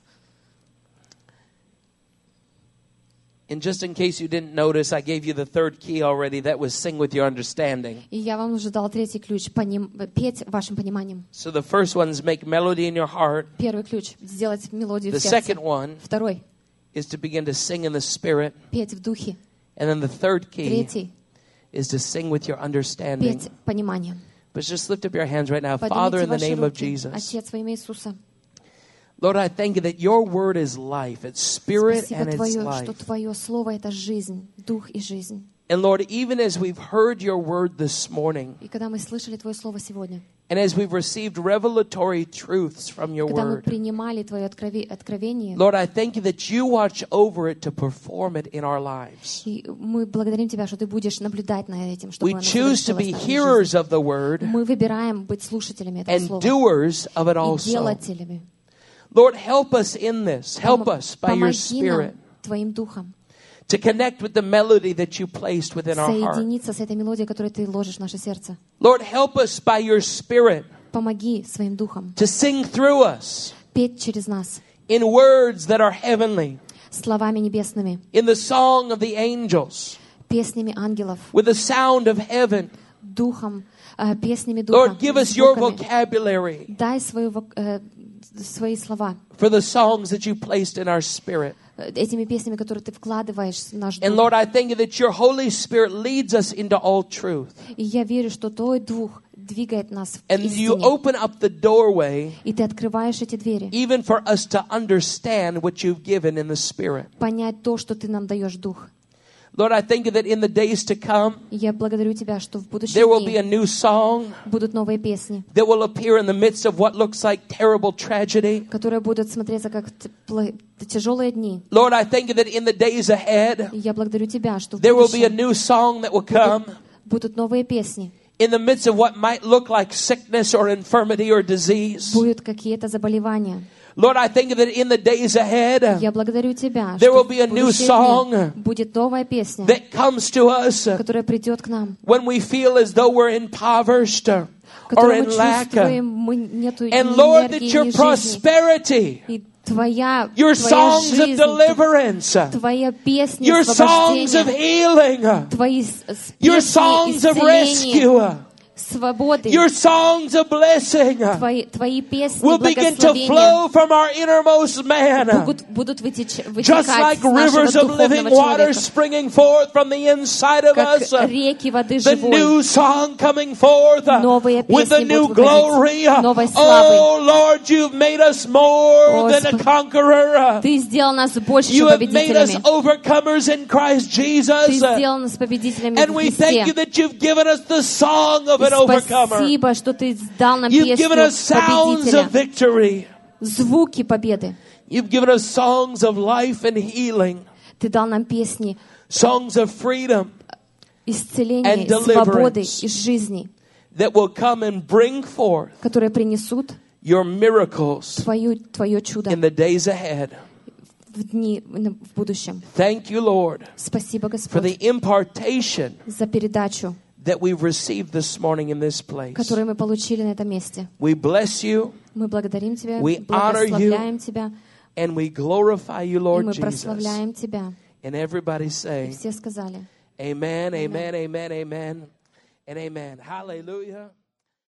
And just in case you didn't notice, I gave you the third key already. That was sing with your understanding. И я вам уже дал третий ключ. Поним... Петь вашим пониманием. So the first one is make melody in your heart. Первый ключ. Сделать мелодию The в сердце. second one Второй. is to begin to sing in the Spirit. Петь в духе. And then the third key Третий. is to sing with your understanding. Петь пониманием. But just lift up your hands right now. Father, Поднимите in the ваши name of руки. Jesus. Отец, во имя Иисуса. Lord, I thank you that your word is life. It's spirit Спасибо and it's Твое, life. что Твое Слово — это жизнь, дух и жизнь. And Lord, even as we've heard your word this morning, И когда мы слышали Твое Слово сегодня, and as we've received revelatory truths from your когда мы word, принимали Твое открове- откровение, Lord, I thank you that you watch over it to perform it in our lives. и мы благодарим Тебя, что Ты будешь наблюдать над этим, чтобы We оно choose to совершилось в be нашей hearers жизни. of the word Мы выбираем быть слушателями этого and Слова doers of it и also. делателями. Lord, help us in this. Help us by your Помоги Spirit нам Твоим Духом to connect with the melody that you placed within our heart. соединиться с этой мелодией, которую Ты ложишь в наше сердце. Lord, help us by your Spirit Помоги своим Духом to sing through us петь через нас in words that are heavenly, словами небесными, in the song of the angels, песнями ангелов, with the sound of heaven. духом, э, песнями духа, Lord, give us your звуками. vocabulary Дай свою, вок- э, свои слова for the songs that you placed in our spirit. э, этими песнями, которые Ты вкладываешь в наш And дух. Lord, I thank you that your Holy Spirit leads us into all truth. И я верю, что Твой Дух двигает нас в And you истине. open up the doorway И Ты открываешь эти двери, even for us to understand what you've given in the Spirit. понять то, что Ты нам даешь Дух. Lord, I thank you that in the days to come, И я благодарю Тебя, что в будущем there will be a дне new song будут новые песни, that will appear in the midst of what looks like terrible tragedy. которые будут смотреться как т- пло- тяжелые дни. Lord, I thank you that in the days ahead, И я благодарю Тебя, что в there will be a будущем new song that will come будут новые песни, in the midst of what might look like sickness or infirmity or disease. будут какие-то заболевания. Lord, I think that in the days ahead, Я благодарю Тебя, there что will be a в new будущие song дни будет новая песня, that comes to us которая придет к нам, when we feel as though we're impoverished or которую in мы lack. чувствуем, мы нету ни And Lord, that энергии, your ни жизни. prosperity, И Твоя, your Твоя songs of жизнь, deliverance, Твоя песня your songs of освобождения, healing, Твои с- с- your песни songs of исцеления, rescue, свободы, your songs of blessing Твои, Твои песни will begin to благословения flow from our innermost man. будут, будут вытеч, Just вытекать like с нашего rivers of living духовного water человека, springing forth from the inside of как us, реки воды the живой. new song coming forth Новые with the песни new будут glory. выходить, новой славой. Oh Lord, you've made us more than a Господи, conqueror. Ты сделал нас больше, You чем have made us победителями. overcomers in Christ Ты Jesus. сделал нас победителями And в we thank you Христе. that you've given us the song of И an overcomer. спасибо, что Ты дал нам You've given песню us sounds of победителя, victory. звуки победы. You've given us songs of life and healing, Ты дал нам песни songs of freedom исцеления, And свободы deliverance. и жизни, that will come and bring forth которые принесут your miracles Твою, Твое чудо in the days ahead. в дни в будущем. Thank you, Lord, Спасибо, for the Господь, impartation за передачу, that we've received this morning in this place. которую мы получили на этом месте. We bless you Мы благодарим Тебя, We honor you. благословляем Тебя, and we glorify you, и Lord мы Jesus. прославляем Тебя. And everybody И say, все сказали. Amen, amen, amen, amen, and amen. Hallelujah.